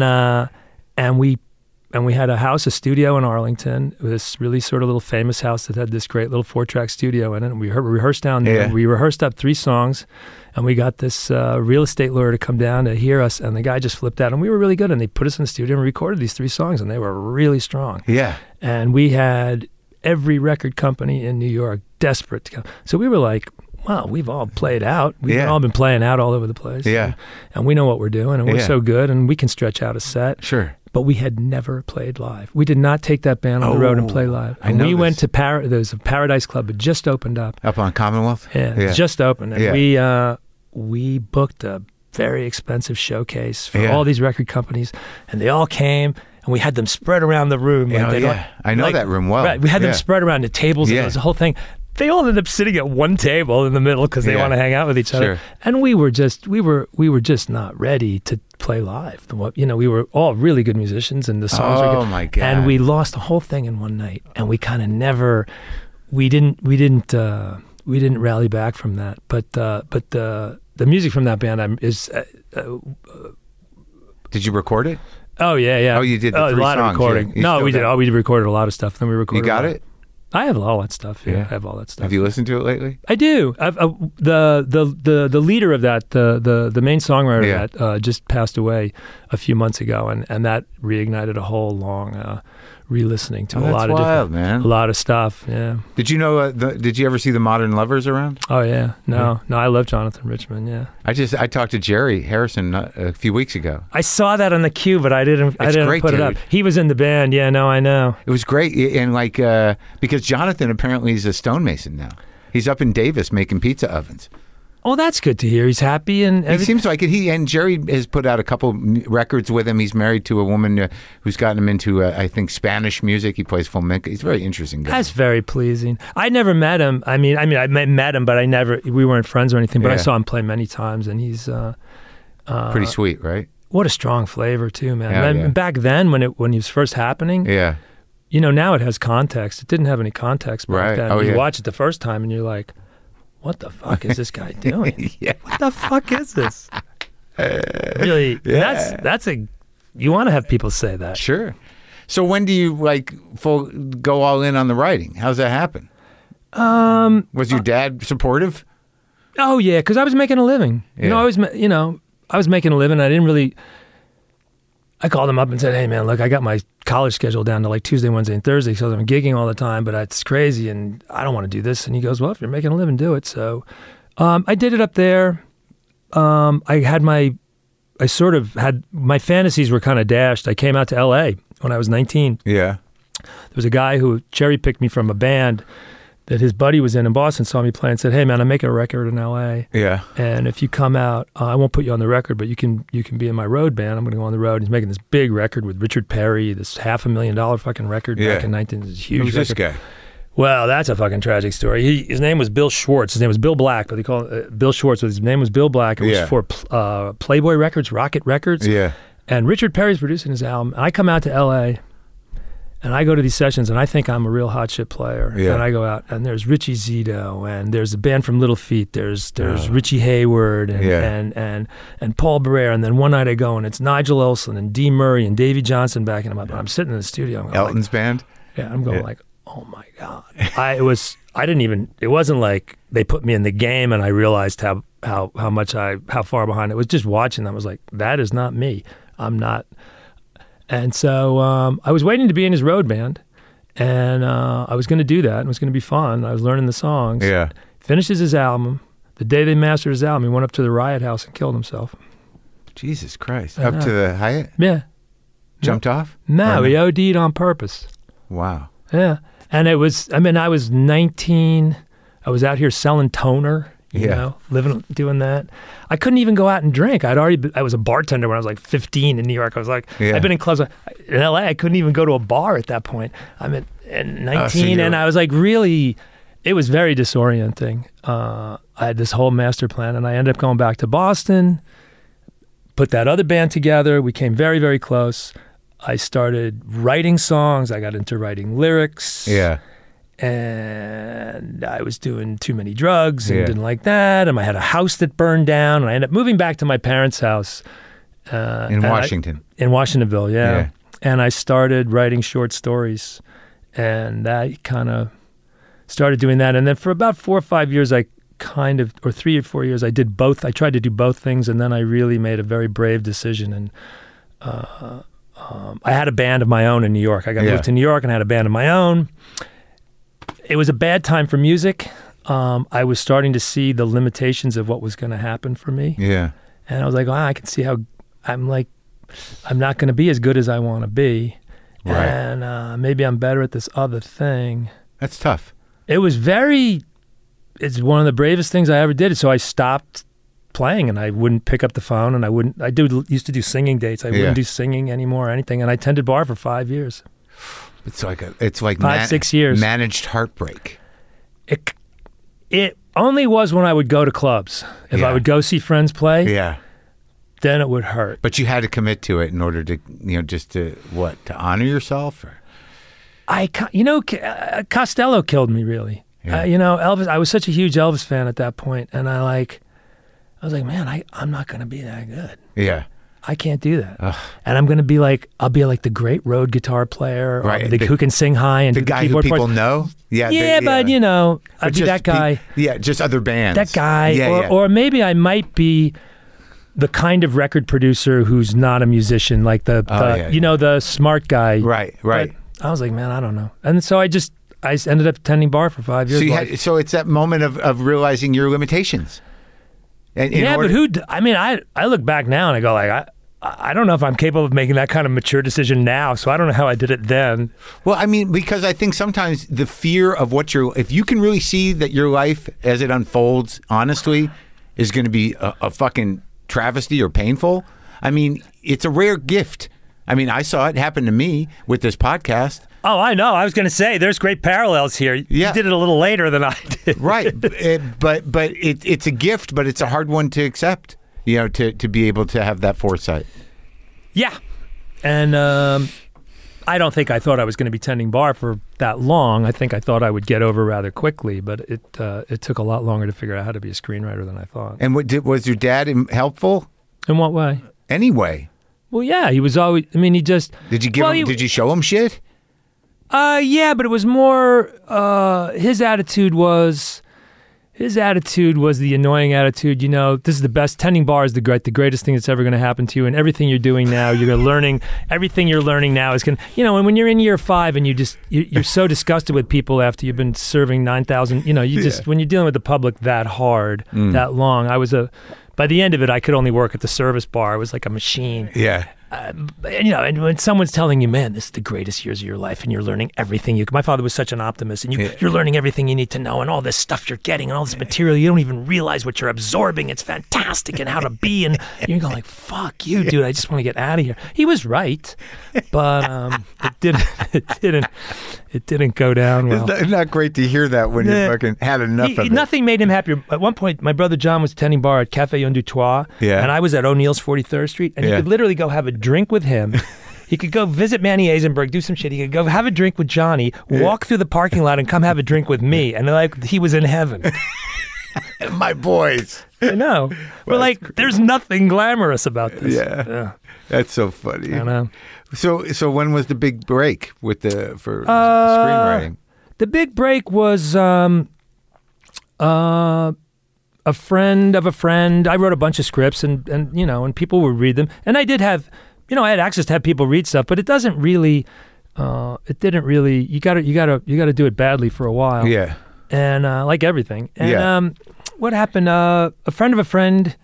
And we had a studio in Arlington, this really sort of little famous house that had this great little 4-track studio in it. And we rehearsed down there. Yeah. We rehearsed up 3 songs, and we got this real estate lawyer to come down to hear us, and the guy just flipped out. And we were really good, and they put us in the studio and recorded these 3 songs, and they were really strong. Yeah. And we had every record company in New York desperate to come. So we were like, wow, we've all played out. We've all been playing out all over the place. Yeah. And we know what we're doing, and we're so good, and we can stretch out a set. Sure. But we had never played live. We did not take that band on the road and play live. And we went to there's a Paradise Club that just opened up. Up on Commonwealth? Yeah, just opened. And we booked a very expensive showcase for all these record companies, and they all came, and we had them spread around the room. I know that room well. Right, we had them spread around the tables, and it was the whole thing. They all ended up sitting at one table in the middle because they want to hang out with each other. And we were just not ready to play live. We were all really good musicians, and the songs were good. Oh my God. And we lost the whole thing in one night, and we kind of never, we didn't rally back from that. But the music from that band is. Did you record it? Oh yeah. Oh, you did the 3 a lot songs. of recording. Yeah. No, we did. Oh, we recorded a lot of stuff. Then we recorded. You got it? I have all that stuff. Yeah, I have all that stuff. Have you listened to it lately? I do. The leader of that, the main songwriter of that, just passed away a few months ago, and that reignited a whole long re-listening to a lot of wild, man. A lot of stuff. Yeah. Did you know? Did you ever see the Modern Lovers around? Oh yeah. No, I love Jonathan Richman. Yeah. I talked to Jerry Harrison a few weeks ago. I saw that on the queue, but I didn't great, put it up. He was in the band. Yeah. No, I know. It was great, and because Jonathan apparently is a stonemason now. He's up in Davis making pizza ovens. Oh, that's good to hear. He's happy and he seems like it. And Jerry has put out a couple records with him. He's married to a woman who's gotten him into, I think, Spanish music. He plays flamenco. He's a very interesting guy. That's very pleasing. I never met him. I mean, I met him, but we weren't friends or anything. But I saw him play many times, and he's pretty sweet, right? What a strong flavor too, man. And back then, when it was first happening, now it has context. It didn't have any context back then. You watch it the first time, and you're like, what the fuck is this guy doing? What the fuck is this? Really, that's you want to have people say that. Sure. So when do you go all in on the writing? How's that happen? Was your dad supportive? Oh yeah, because I was making a living. I was making a living. I didn't really. I called him up and said, hey, man, look, I got my college schedule down to like Tuesday, Wednesday, and Thursday, so I'm gigging all the time, but it's crazy, and I don't want to do this. And he goes, well, if you're making a living, do it. So I did it up there. I sort of had, my fantasies were kind of dashed. I came out to L.A. when I was 19. Yeah. There was a guy who cherry-picked me from a band that his buddy was in Boston, saw me play and said, hey, man, I'm making a record in L.A. Yeah. And if you come out, I won't put you on the record, but you can be in my road band. I'm going to go on the road. He's making this big record with Richard Perry, this $500,000 fucking record back in 19. It was a huge Who's record. This guy? Well, that's a fucking tragic story. His name was Bill Schwartz. His name was Bill Black, but they call it Bill Schwartz. But his name was Bill Black. It was for Playboy Records, Rocket Records. Yeah. And Richard Perry's producing his album. And I come out to L.A., and I go to these sessions, and I think I'm a real hot shit player. Yeah. And I go out, and there's Richie Zito, and there's a band from Little Feat. There's Richie Hayward, and Paul Barrere. And then one night I go, and it's Nigel Olsson and Dee Murray and Davey Johnson backing him up. And I'm sitting in the studio. I'm going Elton's band? Yeah, I'm going like, oh my God. It wasn't like they put me in the game and I realized how far behind. It was just watching them. I was like, that is not me. I'm not. And so I was waiting to be in his road band, and I was going to do that, and it was going to be fun. I was learning the songs. Yeah. Finishes his album. The day they mastered his album, he went up to the Riot House and killed himself. Jesus Christ. Up to the Hyatt? Yeah. Jumped off? No, he OD'd on purpose. Wow. Yeah. And it was, I mean, I was 19. I was out here selling toner, you know, doing that. I couldn't even go out and drink. I was a bartender when I was like 15 in New York. I was like, I've been in clubs in LA. I couldn't even go to a bar at that point. I'm at 19 and I was like really, it was very disorienting. I had this whole master plan and I ended up going back to Boston, put that other band together. We came very, very close. I started writing songs. I got into writing lyrics. Yeah. And I was doing too many drugs and didn't like that. And I had a house that burned down. And I ended up moving back to my parents' house. In Washington. In Washingtonville, yeah. And I started writing short stories. And I kind of started doing that. And then for about 4 or 5 years, or 3 or 4 years, I did both. I tried to do both things. And then I really made a very brave decision. And I had a band of my own in New York. I got moved to New York and had a band of my own. It was a bad time for music. I was starting to see the limitations of what was going to happen for me. Yeah. And I was like, I can see how I'm not going to be as good as I want to be. Right. And maybe I'm better at this other thing. That's tough. It's one of the bravest things I ever did. So I stopped playing and I wouldn't pick up the phone and I used to do singing dates. I wouldn't do singing anymore or anything. And I tended bar for 5 years. It's like 5, 6 years. Managed heartbreak. It only was when I would go to clubs. If I would go see friends play, then it would hurt. But you had to commit to it in order to, just to honor yourself? Or? Costello killed me, really. Yeah. Elvis, I was such a huge Elvis fan at that point, and I was like, man, I'm not going to be that good. Yeah. I can't do that. Ugh. And I'm going to be I'll be like the great road guitar player, right? Who can sing high and the do the guy keyboard who people parts. know. But I'd be that guy. Just other bands. That guy, or maybe I might be the kind of record producer who's not a musician, like the smart guy. Right. But I was like, man, I don't know. And so I ended up attending bar for 5 years. So it's that moment of realizing your limitations. But I look back now and I go I don't know if I'm capable of making that kind of mature decision now, so I don't know how I did it then. Well, I mean, because I think sometimes the fear of if you can really see that your life as it unfolds, honestly, is going to be a fucking travesty or painful, I mean, it's a rare gift. I mean, I saw it happen to me with this podcast. Oh, I know. I was going to say, there's great parallels here. Yeah. You did it a little later than I did. Right. But it's a gift, but it's a hard one to accept, to be able to have that foresight. Yeah. And I don't think I thought I was going to be tending bar for that long. I think I thought I would get over rather quickly, but it took a lot longer to figure out how to be a screenwriter than I thought. And was your dad helpful? In what way? Anyway. Well, yeah, he was always, he just... Did you show him shit? Yeah, but it was more, his attitude was the annoying attitude. This is the best. Tending bar is the greatest thing that's ever going to happen to you. And everything you're doing now, everything you're learning now is going to, and when you're in year 5 and you're so disgusted with people after you've been serving 9,000, when you're dealing with the public that hard, that long, by the end of it, I could only work at the service bar. I was like a machine. Yeah. And when someone's telling you, man, this is the greatest years of your life and you're learning everything my father was such an optimist, and you're learning everything you need to know and all this stuff you're getting and all this material, you don't even realize what you're absorbing. It's fantastic and how to be, and you're going like, fuck you, dude, I just want to get out of here. He was right, but it didn't go down well. It's not great to hear that when you fucking had enough of it. Nothing made him happier. At one point, my brother John was tending bar at Café Un Deux Trois, and I was at O'Neill's 43rd Street, and he could literally go have a drink with him. He could go visit Manny Eisenberg, do some shit. He could go have a drink with Johnny, walk through the parking lot, and come have a drink with me. And he was in heaven. My boys. I know. We're there's nothing glamorous about this. Yeah. That's so funny. I know. So when was the big break for screenwriting? The big break was a friend of a friend. I wrote a bunch of scripts and people would read them. And I did have, I had access to have people read stuff, but it doesn't really, you gotta do it badly for a while. Yeah. And like everything. And what happened, a friend of a friend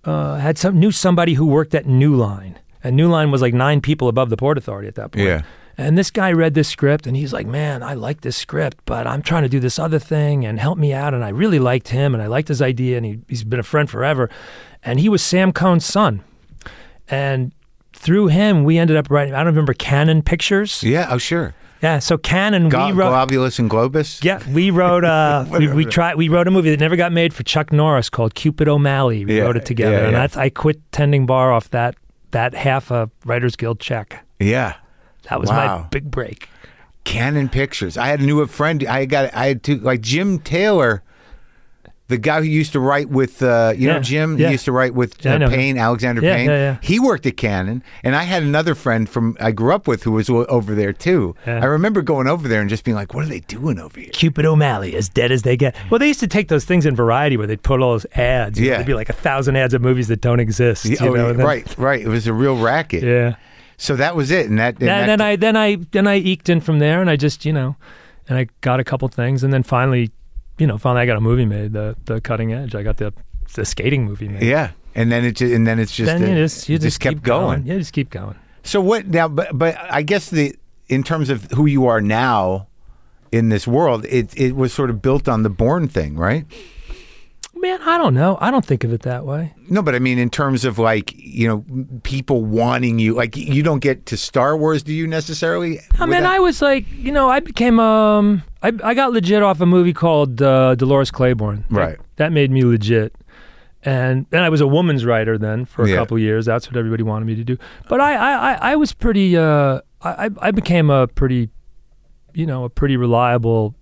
knew somebody who worked at New Line. And New Line was like 9 people above the Port Authority at that point. Yeah. And this guy read this script, and he's like, man, I like this script, but I'm trying to do this other thing, and help me out. And I really liked him, and I liked his idea, and he's been a friend forever. And he was Sam Cohn's son. And through him, we ended up writing, I don't remember, Cannon Pictures? Yeah, oh, sure. Yeah, so Cannon, we wrote... Globulus and Globus? Yeah, we wrote we wrote a movie that never got made for Chuck Norris called Cupid O'Malley. We wrote it together, and I quit tending bar off that half a Writers Guild check. Yeah. That was my big break. Cannon Pictures. I had a friend. I had to, like, Jim Taylor, the guy who used to write with, Jim? He used to write with Payne, Alexander Payne. Yeah. He worked at Cannon, and I had another friend I grew up with who was over there too. Yeah. I remember going over there and just being like, what are they doing over here? Cupid O'Malley, as dead as they get. Well, they used to take those things in Variety where they'd put all those ads. There'd be like 1,000 ads of movies that don't exist. Right. It was a real racket. Yeah. So that was it, and then I eked in from there, and I just and I got a couple things, and then finally I got a movie made, the Cutting Edge. I got the skating movie made. Yeah, and then you just kept going. Yeah, just keep going. So what now? But I guess in terms of who you are now in this world, it was sort of built on the Bourne thing, right? Man, I don't know. I don't think of it that way. No, but I mean, in terms of people wanting you, like you don't get to Star Wars, do you necessarily? I mean, I was like, I became I got legit off a movie called Dolores Claiborne. Right. That made me legit. And then I was a woman's writer then for a couple years. That's what everybody wanted me to do. But I was pretty. I became a pretty reliable.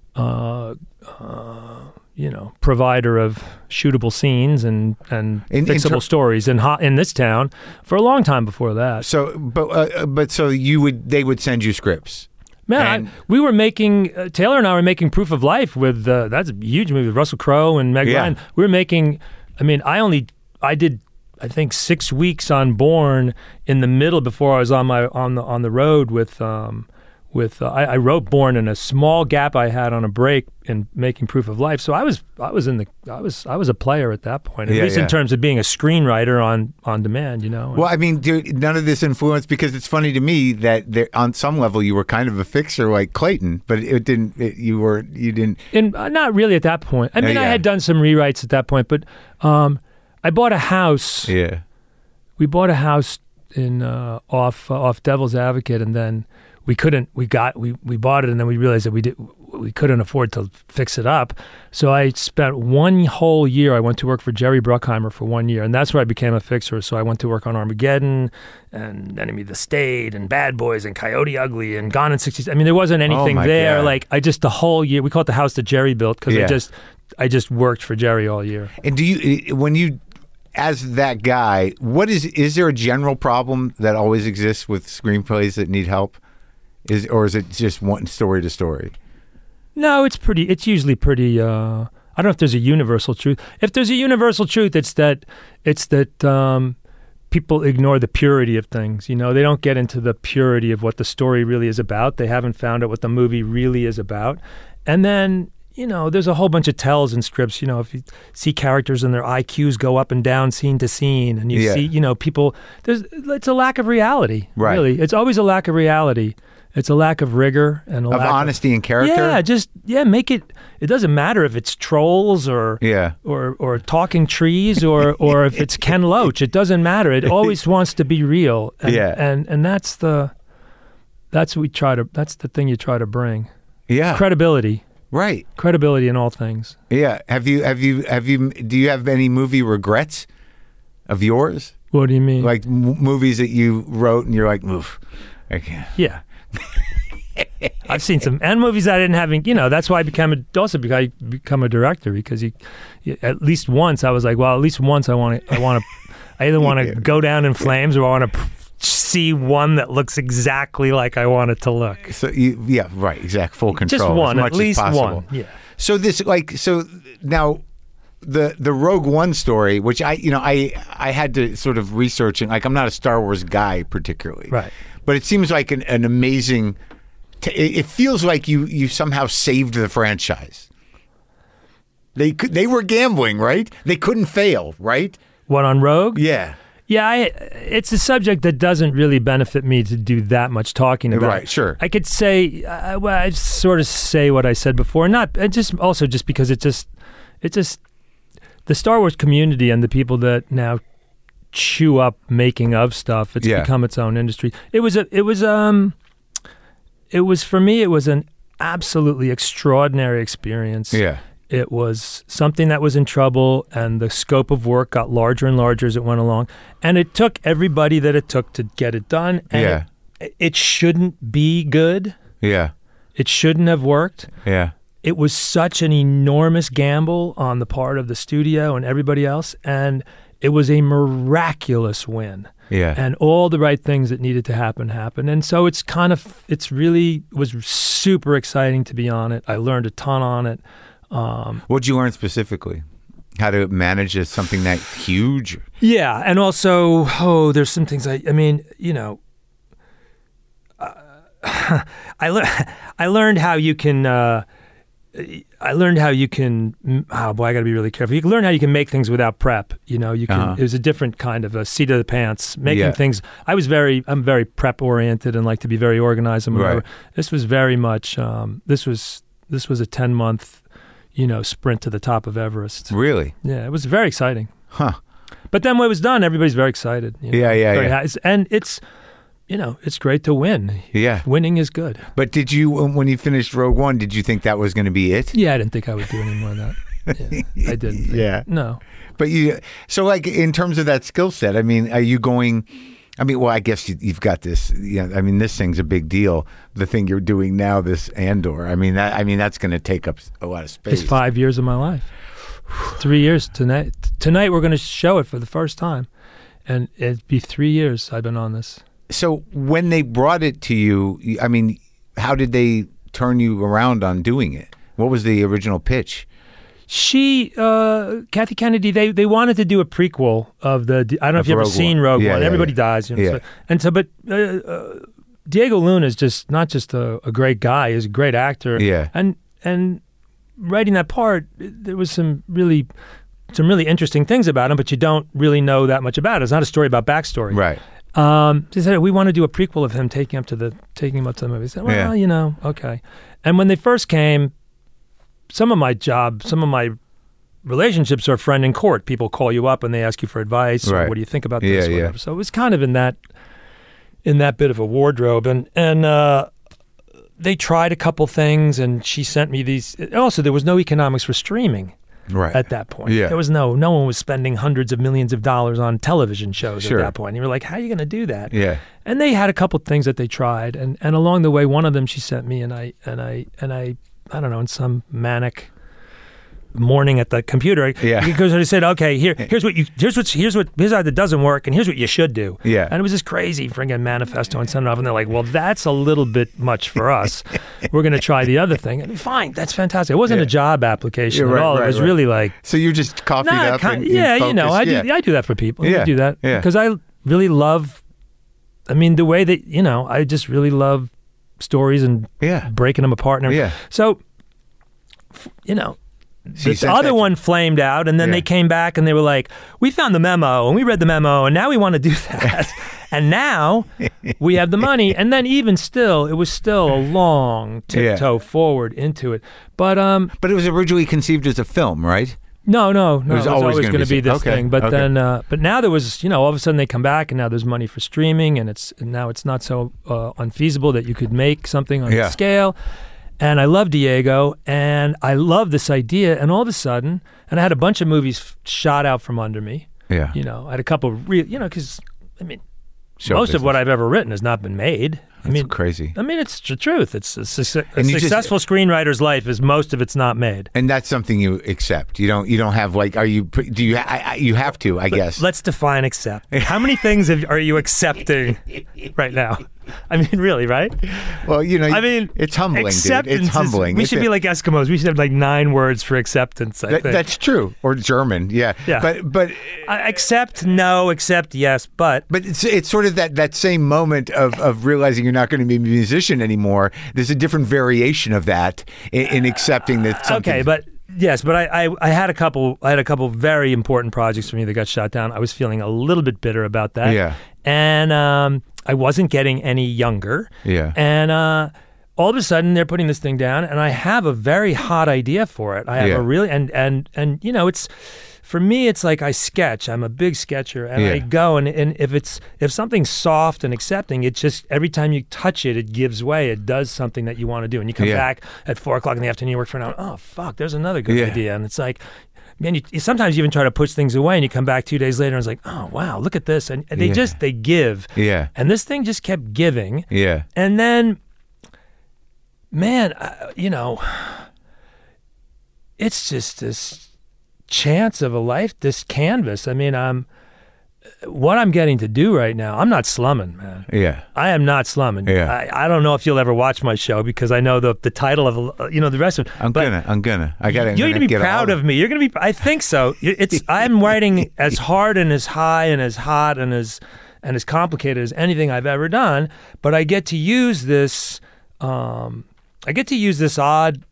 Provider of shootable scenes and fixable stories in this town for a long time before that. So, so they would send you scripts. Man, we were making Taylor and I were making Proof of Life with that's a huge movie with Russell Crowe and Meg Ryan. We were making. I mean, I did I think 6 weeks on Bourne in the middle before I was on the road with. I wrote Bourne in a small gap I had on a break in making Proof of Life. So I was a player at that point, at least in terms of being a screenwriter on demand, Well, I mean, dude, none of this influence, because it's funny to me that on some level you were kind of a fixer like Clayton, but you didn't. And not really at that point. I mean, I had done some rewrites at that point, but I bought a house. Yeah. We bought a house in off Devil's Advocate, and then we bought it, and then we realized that we couldn't afford to fix it up. So I spent one whole year. I went to work for Jerry Bruckheimer for 1 year, and that's where I became a fixer. So I went to work on Armageddon and Enemy of the State and Bad Boys and Coyote Ugly and Gone in 60. I mean, there wasn't anything there. God. Like the whole year, we call it the house that Jerry built because I just worked for Jerry all year. And when you as that guy, is there a general problem that always exists with screenplays that need help? Or is it just one story to story? No, it's usually pretty. I don't know if there's a universal truth. If there's a universal truth, it's that people ignore the purity of things. They don't get into the purity of what the story really is about. They haven't found out what the movie really is about. And then, there's a whole bunch of tells in scripts. If you see characters and their IQs go up and down scene to scene, and you see, people, it's a lack of reality. Right. Really, it's always a lack of reality. It's a lack of rigor and of honesty and character. Make it. It doesn't matter if it's trolls or talking trees or if it's Ken Loach. It doesn't matter. It always wants to be real. And that's the thing you try to bring. Yeah. Credibility. Right. Credibility in all things. Yeah. Do you have any movie regrets of yours? What do you mean? Like movies that you wrote and you're like, oof, I can't. Yeah. I've seen some and movies I didn't have. That's why I become a director, because at least once I was like, well, at least once I either want to go down in flames or I want to see one that looks exactly like I want it to look. So exact full control. Just one, as much at least as possible. one. Yeah. So now the Rogue One story, which I had to sort of research, and I'm not a Star Wars guy particularly, right? But it seems like an amazing. It feels like you somehow saved the franchise. They were gambling, right? They couldn't fail, right? What, on Rogue? Yeah. Yeah, it's a subject that doesn't really benefit me to do that much talking about. Right, sure. I could say, I sort of say what I said before, just because it just the Star Wars community and the people that now chew up making of stuff. It's become its own industry. It was for me. It was an absolutely extraordinary experience. Yeah. It was something that was in trouble, and the scope of work got larger and larger as it went along. And it took everybody that it took to get it done. And it shouldn't be good. Yeah. It shouldn't have worked. Yeah. It was such an enormous gamble on the part of the studio and everybody else, and it was a miraculous win. Yeah. And all the right things that needed to happen happened. And so it was super exciting to be on it. I learned a ton on it. What'd you learn specifically? How to manage something that huge? Yeah, and also, there's some things I learned how you can. I got to be really careful. You can learn how you can make things without prep. You can. It was a different kind of a seat of the pants making things. I'm very prep oriented and like to be very organized and whatever. Right. This was very much. This was a 10-month. Sprint to the top of Everest. Really? Yeah, it was very exciting. Huh. But then when it was done, everybody's very excited. And it's great to win. Yeah. Winning is good. But did you, when you finished Rogue One, did you think that was going to be it? Yeah, I didn't think I would do any more of that. Yeah, I didn't. No. But so like in terms of that skill set, I mean, are you going... I guess you've got this. This thing's a big deal. The thing you're doing now, this Andor. That's going to take up a lot of space. It's 5 years of my life. 3 years tonight. Tonight we're going to show it for the first time, and it'd be 3 years I've been on this. So when they brought it to you, how did they turn you around on doing it? What was the original pitch? Kathy Kennedy, they wanted to do a prequel of I don't know if you've ever seen Rogue One. Everybody dies. But Diego Luna is not just a great guy, he's a great actor. Yeah. And writing that part, there was some really interesting things about him, but you don't really know that much about it. It's not a story about backstory. Right. They said, we want to do a prequel of him taking him up to the movie. I said, well, okay. And when they first came, some of my relationships are friend in court. People call you up and they ask you for advice. Right. Or what do you think about this? Whatever. Yeah. So it was kind of in that bit of a wardrobe. And they tried a couple things, and she sent me these. Also, there was no economics for streaming at that point. Yeah. There was no one was spending hundreds of millions of dollars on television shows at that point. And you were like, how are you going to do that? Yeah. And they had a couple things that they tried, and along the way, one of them she sent me, and I don't know, in some manic morning at the computer, because I said, okay, here's what that doesn't work, and here's what you should do. Yeah. And it was this crazy friggin' manifesto and sent it off, and they're like, well, that's a little bit much for us. We're going to try the other thing. And fine, that's fantastic. It wasn't a job application at all. It was really like... So you just copied up and focused. I do that for people. Yeah. I do that because I really love, the way that, I just really love stories and breaking them apart. And So, the other one flamed out, and then they came back and they were like, we found the memo and we read the memo, and now we want to do that. And now we have the money. And then even still, it was still a long tiptoe forward into it. But it was originally conceived as a film, right? No. It was always going to be this thing. But then, but now there was, all of a sudden they come back, and now there's money for streaming, and now it's not so unfeasible that you could make something on that scale. And I love Diego, and I love this idea, and all of a sudden, and I had a bunch of movies shot out from under me. Yeah. I had a couple of because, most of what I've ever written has not been made. That's crazy. It's the truth. It's a successful screenwriter's life is most of it's not made. And that's something you accept. You don't have you have to, I guess. Let's define accept. How many things are you accepting right now? Really, right? Well, it's humbling, dude. It's humbling. We should be like Eskimos. We should have like 9 words for acceptance, I think. That's true. Or German, yeah. But accept, no, accept, yes, but... But it's sort of that same moment of realizing you're not going to be a musician anymore. There's a different variation of that in accepting that something... Okay, but Yes, but I had a couple very important projects for me that got shot down. I was feeling a little bit bitter about that. Yeah. And I wasn't getting any younger. Yeah. And all of a sudden they're putting this thing down, and I have a very hot idea for it. I have a really and it's, for me, it's like I sketch. I'm a big sketcher, and I go and if something's soft and accepting, it just, every time you touch it, it gives way. It does something that you want to do, and you come back at 4:00 in the afternoon. You work for an hour. Oh fuck, there's another good idea, and it's like, man, you sometimes you even try to push things away, and you come back 2 days later, and it's like, oh wow, look at this, and they give. Yeah. And this thing just kept giving. Yeah. And then, man, it's just this chance of a life, this canvas. I mean, what I'm getting to do right now, I'm not slumming, man. Yeah. I am not slumming. Yeah. I don't know if you'll ever watch my show, because I know the title of, the rest of it. I'm gonna. You're going to be proud of me. You're going to be, I think so. I'm writing as hard and as high and as hot and as complicated as anything I've ever done, but I get to use this, odd,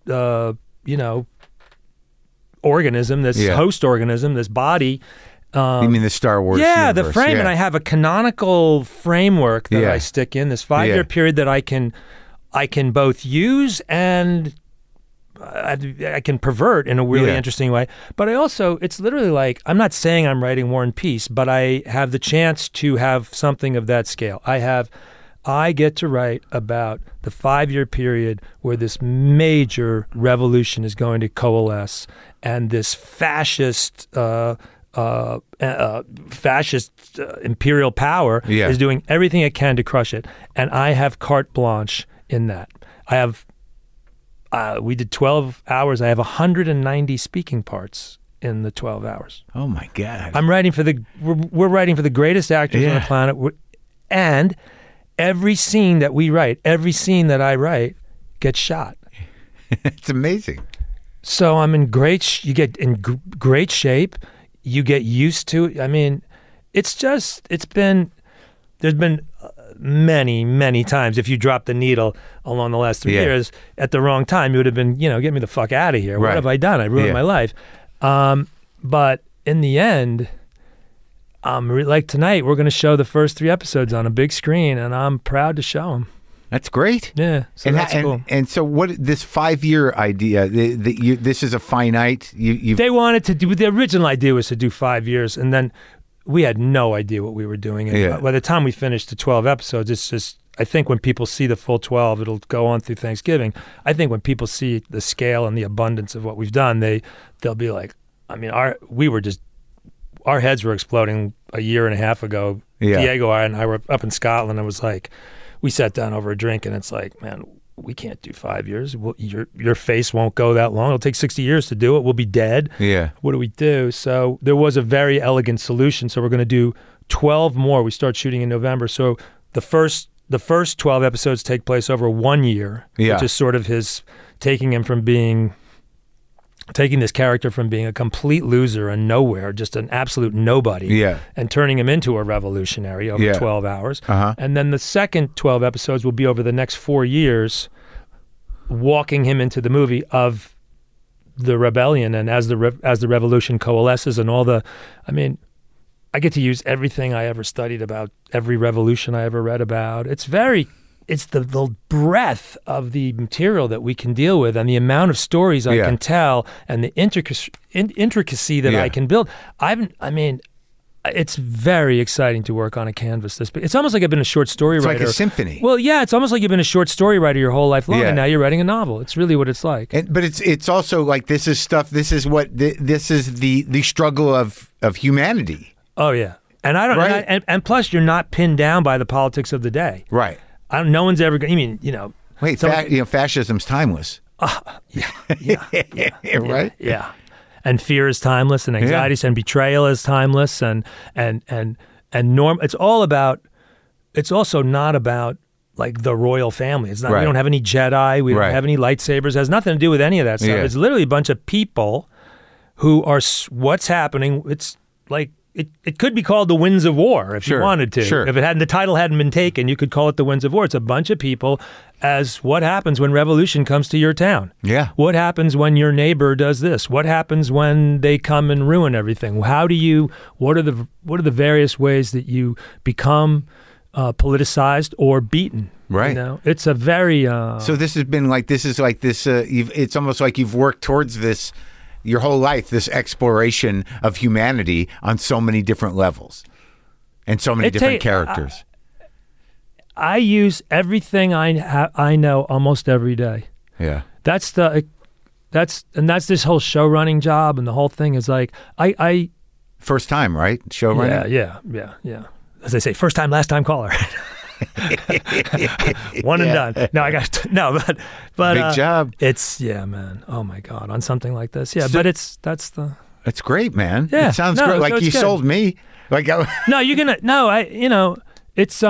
organism, this host organism, this body. You mean the Star Wars universe? The frame, and I have a canonical framework that I stick in, this 5-year period that I can both use and I can pervert in a really interesting way. But I also, it's literally like, I'm not saying I'm writing War and Peace, but I have the chance to have something of that scale. I get to write about the 5-year period where this major revolution is going to coalesce, and this fascist imperial power is doing everything it can to crush it. And I have carte blanche in that. I have, we did 12 hours. I have 190 speaking parts in the 12 hours. Oh my God. I'm writing for we're writing for the greatest actors on the planet. And every scene that we write, every scene that I write gets shot. It's amazing. So I'm in you get in great shape. You get used to it. I mean, there's been many, many times, if you dropped the needle along the last 3 years at the wrong time, you would have been, get me the fuck out of here. Right. What have I done? I ruined my life. But in the end, like tonight, we're going to show the first 3 episodes on a big screen, and I'm proud to show them. That's great. Yeah, so that's cool. And so, what this 5-year idea? This is a finite. They wanted to do. The original idea was to do 5 years, and then we had no idea what we were doing. And by the time we finished the 12 episodes, it's just, I think when people see the full 12, it'll go on through Thanksgiving. I think when people see the scale and the abundance of what we've done, they'll be like, I mean, our heads were exploding a year and a half ago. Diego and I were up in Scotland, and it was like, we sat down over a drink, and it's like, man, we can't do 5 years. Your face won't go that long. It'll take 60 years to do it. We'll be dead. Yeah. What do we do? So there was a very elegant solution. So we're going to do 12 more. We start shooting in November. So the first 12 episodes take place over 1 year, which is sort of his taking this character from being a complete loser and nowhere, just an absolute nobody, and turning him into a revolutionary over 12 hours. And then the second 12 episodes will be over the next 4 years, walking him into the movie of the rebellion, and as the revolution coalesces and all the, I mean, I get to use everything I ever studied about every revolution I ever read about. It's the breadth of the material that we can deal with, and the amount of stories I can tell, and the intricacy that I can build. It's very exciting to work on a canvas this big. It's almost like I've been a short story writer. It's like a symphony. Well, yeah, it's almost like you've been a short story writer your whole life long, and now you're writing a novel. It's really what it's like. But it's also like, this is the struggle of humanity. Oh yeah, and I don't. Right? And plus, you're not pinned down by the politics of the day. Right. No one's ever going. I mean, Wait, fascism's timeless. Right. Yeah. And fear is timeless, and anxiety and betrayal is timeless, and norm. It's all about. It's also not about like the royal family. It's not. We don't have any Jedi. We don't have any lightsabers. It has nothing to do with any of that stuff. It's literally a bunch of people who are what's happening. It's like it could be called The Winds of War if you wanted to. Sure. If the title hadn't been taken, you could call it The Winds of War. It's a bunch of people as what happens when revolution comes to your town. Yeah. What happens when your neighbor does this? What happens when they come and ruin everything? What are the various ways that you become politicized or beaten? Right. You know? It's a very... So this has been like, it's almost like you've worked towards this your whole life, this exploration of humanity on so many different levels and so many different characters. I use everything I know almost every day. Yeah. That's this whole show running job, and the whole thing is like, I first time, right? Show running? Yeah. As they say, first time, last time caller. One and done. No, but big job. It's man. Oh my God, on something like this. Yeah, but it's great, man. Yeah, it sounds great. Like you sold me. Like it's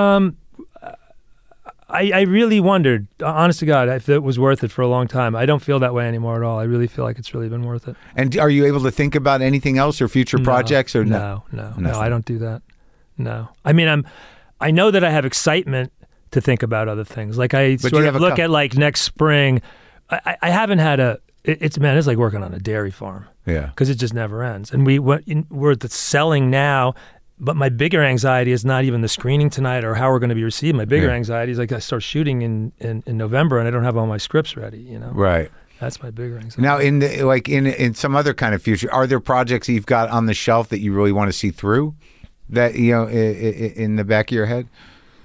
I really wondered, honest to God, if it was worth it for a long time. I don't feel that way anymore at all. I really feel like it's really been worth it. And are you able to think about anything else or future projects or no? No, I don't do that. No, I mean I know that I have excitement to think about other things. Like I sort of look at like next spring. I haven't had it's like working on a dairy farm. Yeah. Because it just never ends. And we're at the selling now, but my bigger anxiety is not even the screening tonight or how we're going to be received. My bigger anxiety is like I start shooting in November and I don't have all my scripts ready, you know? Right. That's my bigger anxiety. Now, in some other kind of future, are there projects you've got on the shelf that you really want to see through? That, in the back of your head?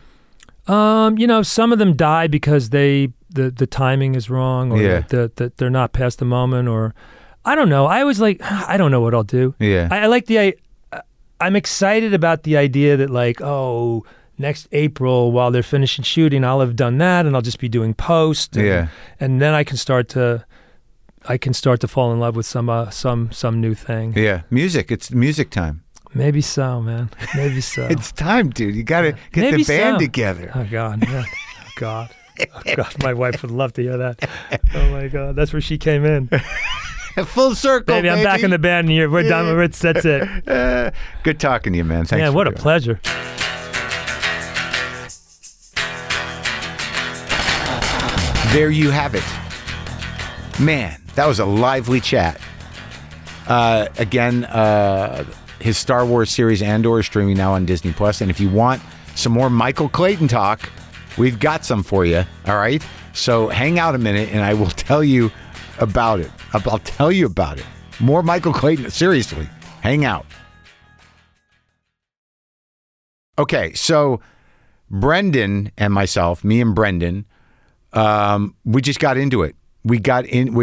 Some of them die because the timing is wrong, or that they're not past the moment, or I don't know. I always I don't know what I'll do. Yeah. I like I'm excited about the idea that next April while they're finishing shooting, I'll have done that and I'll just be doing post. And then I can start to fall in love with some new thing. Yeah. Music. It's music time. Maybe so, man. Maybe so. It's time, dude. You got to get the band together. Oh, God. Yeah. God. Oh, God. My wife would love to hear that. Oh, my God. That's where she came in. Full circle, baby. I'm back in the band, and we're done. That's it. Good talking to you, man. Thanks. Yeah, what a pleasure. There you have it. Man, that was a lively chat. Again, his Star Wars series Andor is streaming now on Disney+. And if you want some more Michael Clayton talk, we've got some for you, all right? So hang out a minute, and I will tell you about it. I'll tell you about it. More Michael Clayton. Seriously, hang out. Okay, so Brendan and myself, me and Brendan, we just got into it. We got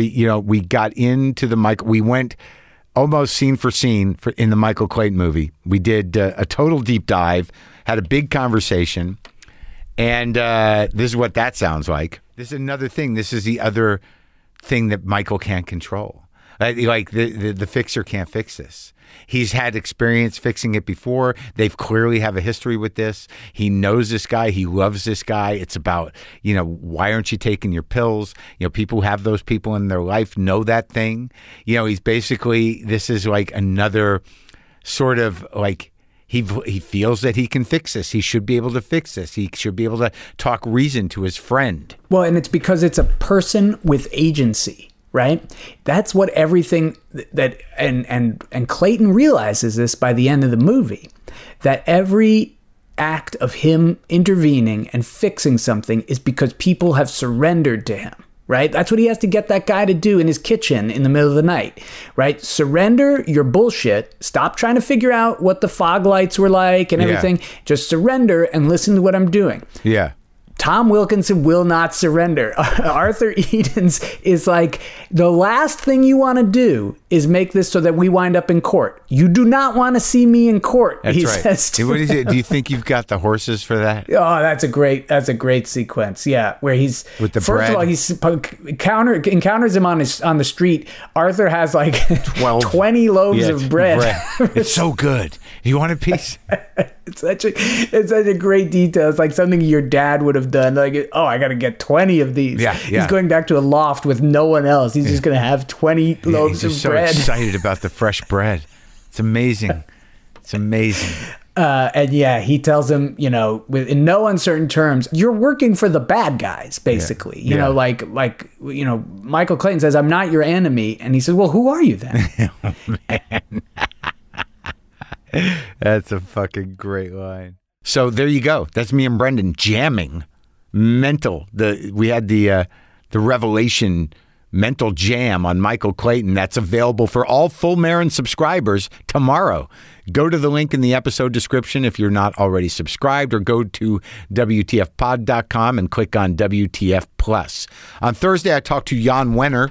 into the Michael. We went almost scene for scene in the Michael Clayton movie. We did a total deep dive, had a big conversation, and this is what that sounds like. This is another thing. This is the other thing that Michael can't control. Like the fixer can't fix this. He's had experience fixing it before. They've clearly have a history with this. He knows this guy. He loves this guy. It's about, why aren't you taking your pills? People who have those people in their life know that thing. He's basically, this is like another sort of like, he feels that he can fix this. He should be able to fix this. He should be able to talk reason to his friend. Well, and it's because it's a person with agency. Right? That's what everything that and Clayton realizes this by the end of the movie, that every act of him intervening and fixing something is because people have surrendered to him. Right? That's what he has to get that guy to do in his kitchen in the middle of the night. Right? Surrender your bullshit. Stop trying to figure out what the fog lights were like and everything. Yeah. Just surrender and listen to what I'm doing. Yeah. Tom Wilkinson will not surrender. Arthur Edens is like, the last thing you want to do is make this so that we wind up in court. You do not want to see me in court, That's he right. says to What is it? Do you think you've got the horses for that? Oh, that's a great sequence. Yeah, where he's with the first bread. of all, he's encounters him on the street. Arthur has like 20 loaves of bread. It's so good. You want a piece? It's such a great detail. It's like something your dad would have done. Like, oh, I got to get 20 of these. Yeah. He's going back to a loft with no one else. He's just going to have 20 loaves of bread. He's so excited about the fresh bread. It's amazing. It's amazing. And yeah, he tells him, you know, in no uncertain terms, you're working for the bad guys, basically. You know, like, you know, Michael Clayton says, I'm not your enemy. And he says, well, who are you then? Oh, man. That's a fucking great line. So there you go. That's me and Brendan jamming mental. We had the Revelation mental jam on Michael Clayton. That's available for all Full Marin subscribers tomorrow. Go to the link in the episode description if you're not already subscribed, or go to WTFpod.com and click on WTF Plus. On Thursday, I talked to Jan Wenner.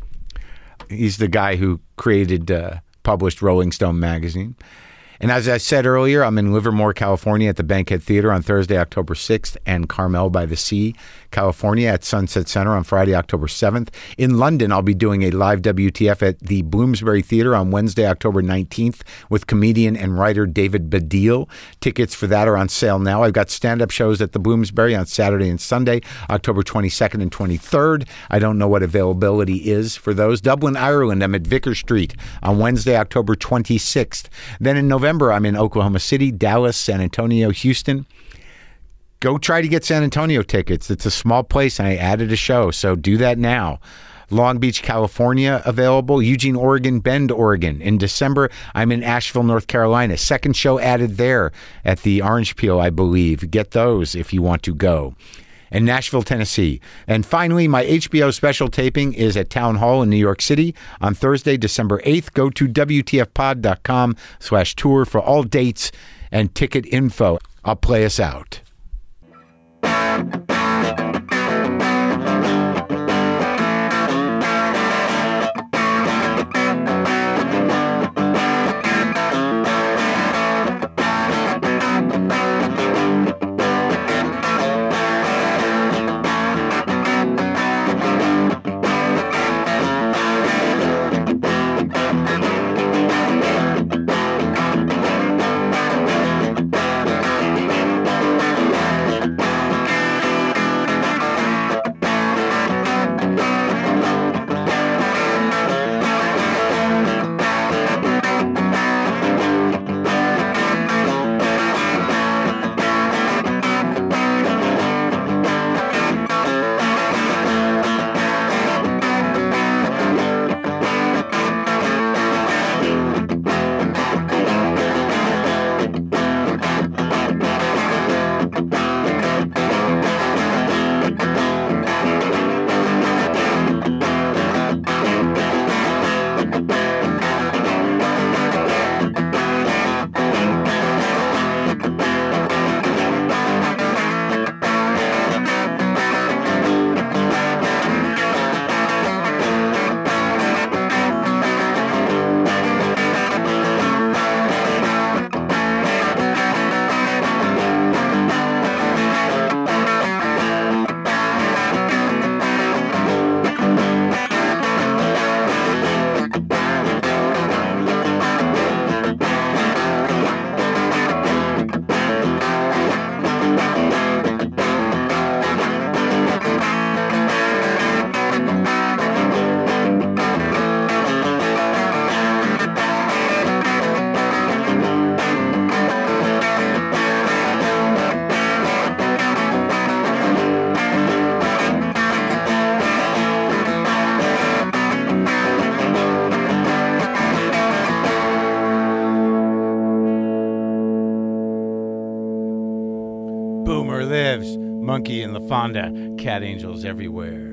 He's the guy who published Rolling Stone magazine. And as I said earlier, I'm in Livermore, California at the Bankhead Theater on Thursday, October 6th, and Carmel by the Sea, California at Sunset Center on Friday, October 7th. In London, I'll be doing a live WTF at the Bloomsbury Theater on Wednesday, October 19th with comedian and writer David Baddiel. Tickets for that are on sale now. I've got stand-up shows at the Bloomsbury on Saturday and Sunday, October 22nd and 23rd. I don't know what availability is for those. Dublin, Ireland, I'm at Vicar Street on Wednesday, October 26th. Then in November, I'm in Oklahoma City, Dallas, San Antonio, Houston. Go try to get San Antonio tickets. It's a small place, and I added a show, so do that now. Long Beach, California, available. Eugene, Oregon, Bend, Oregon. In December, I'm in Asheville, North Carolina. Second show added there at the Orange Peel, I believe. Get those if you want to go. And Nashville, Tennessee. And finally, my HBO special taping is at Town Hall in New York City on Thursday, December 8th. Go to WTFpod.com/tour for all dates and ticket info. I'll play us out. Boomer lives. Monkey and LaFonda. Cat angels everywhere.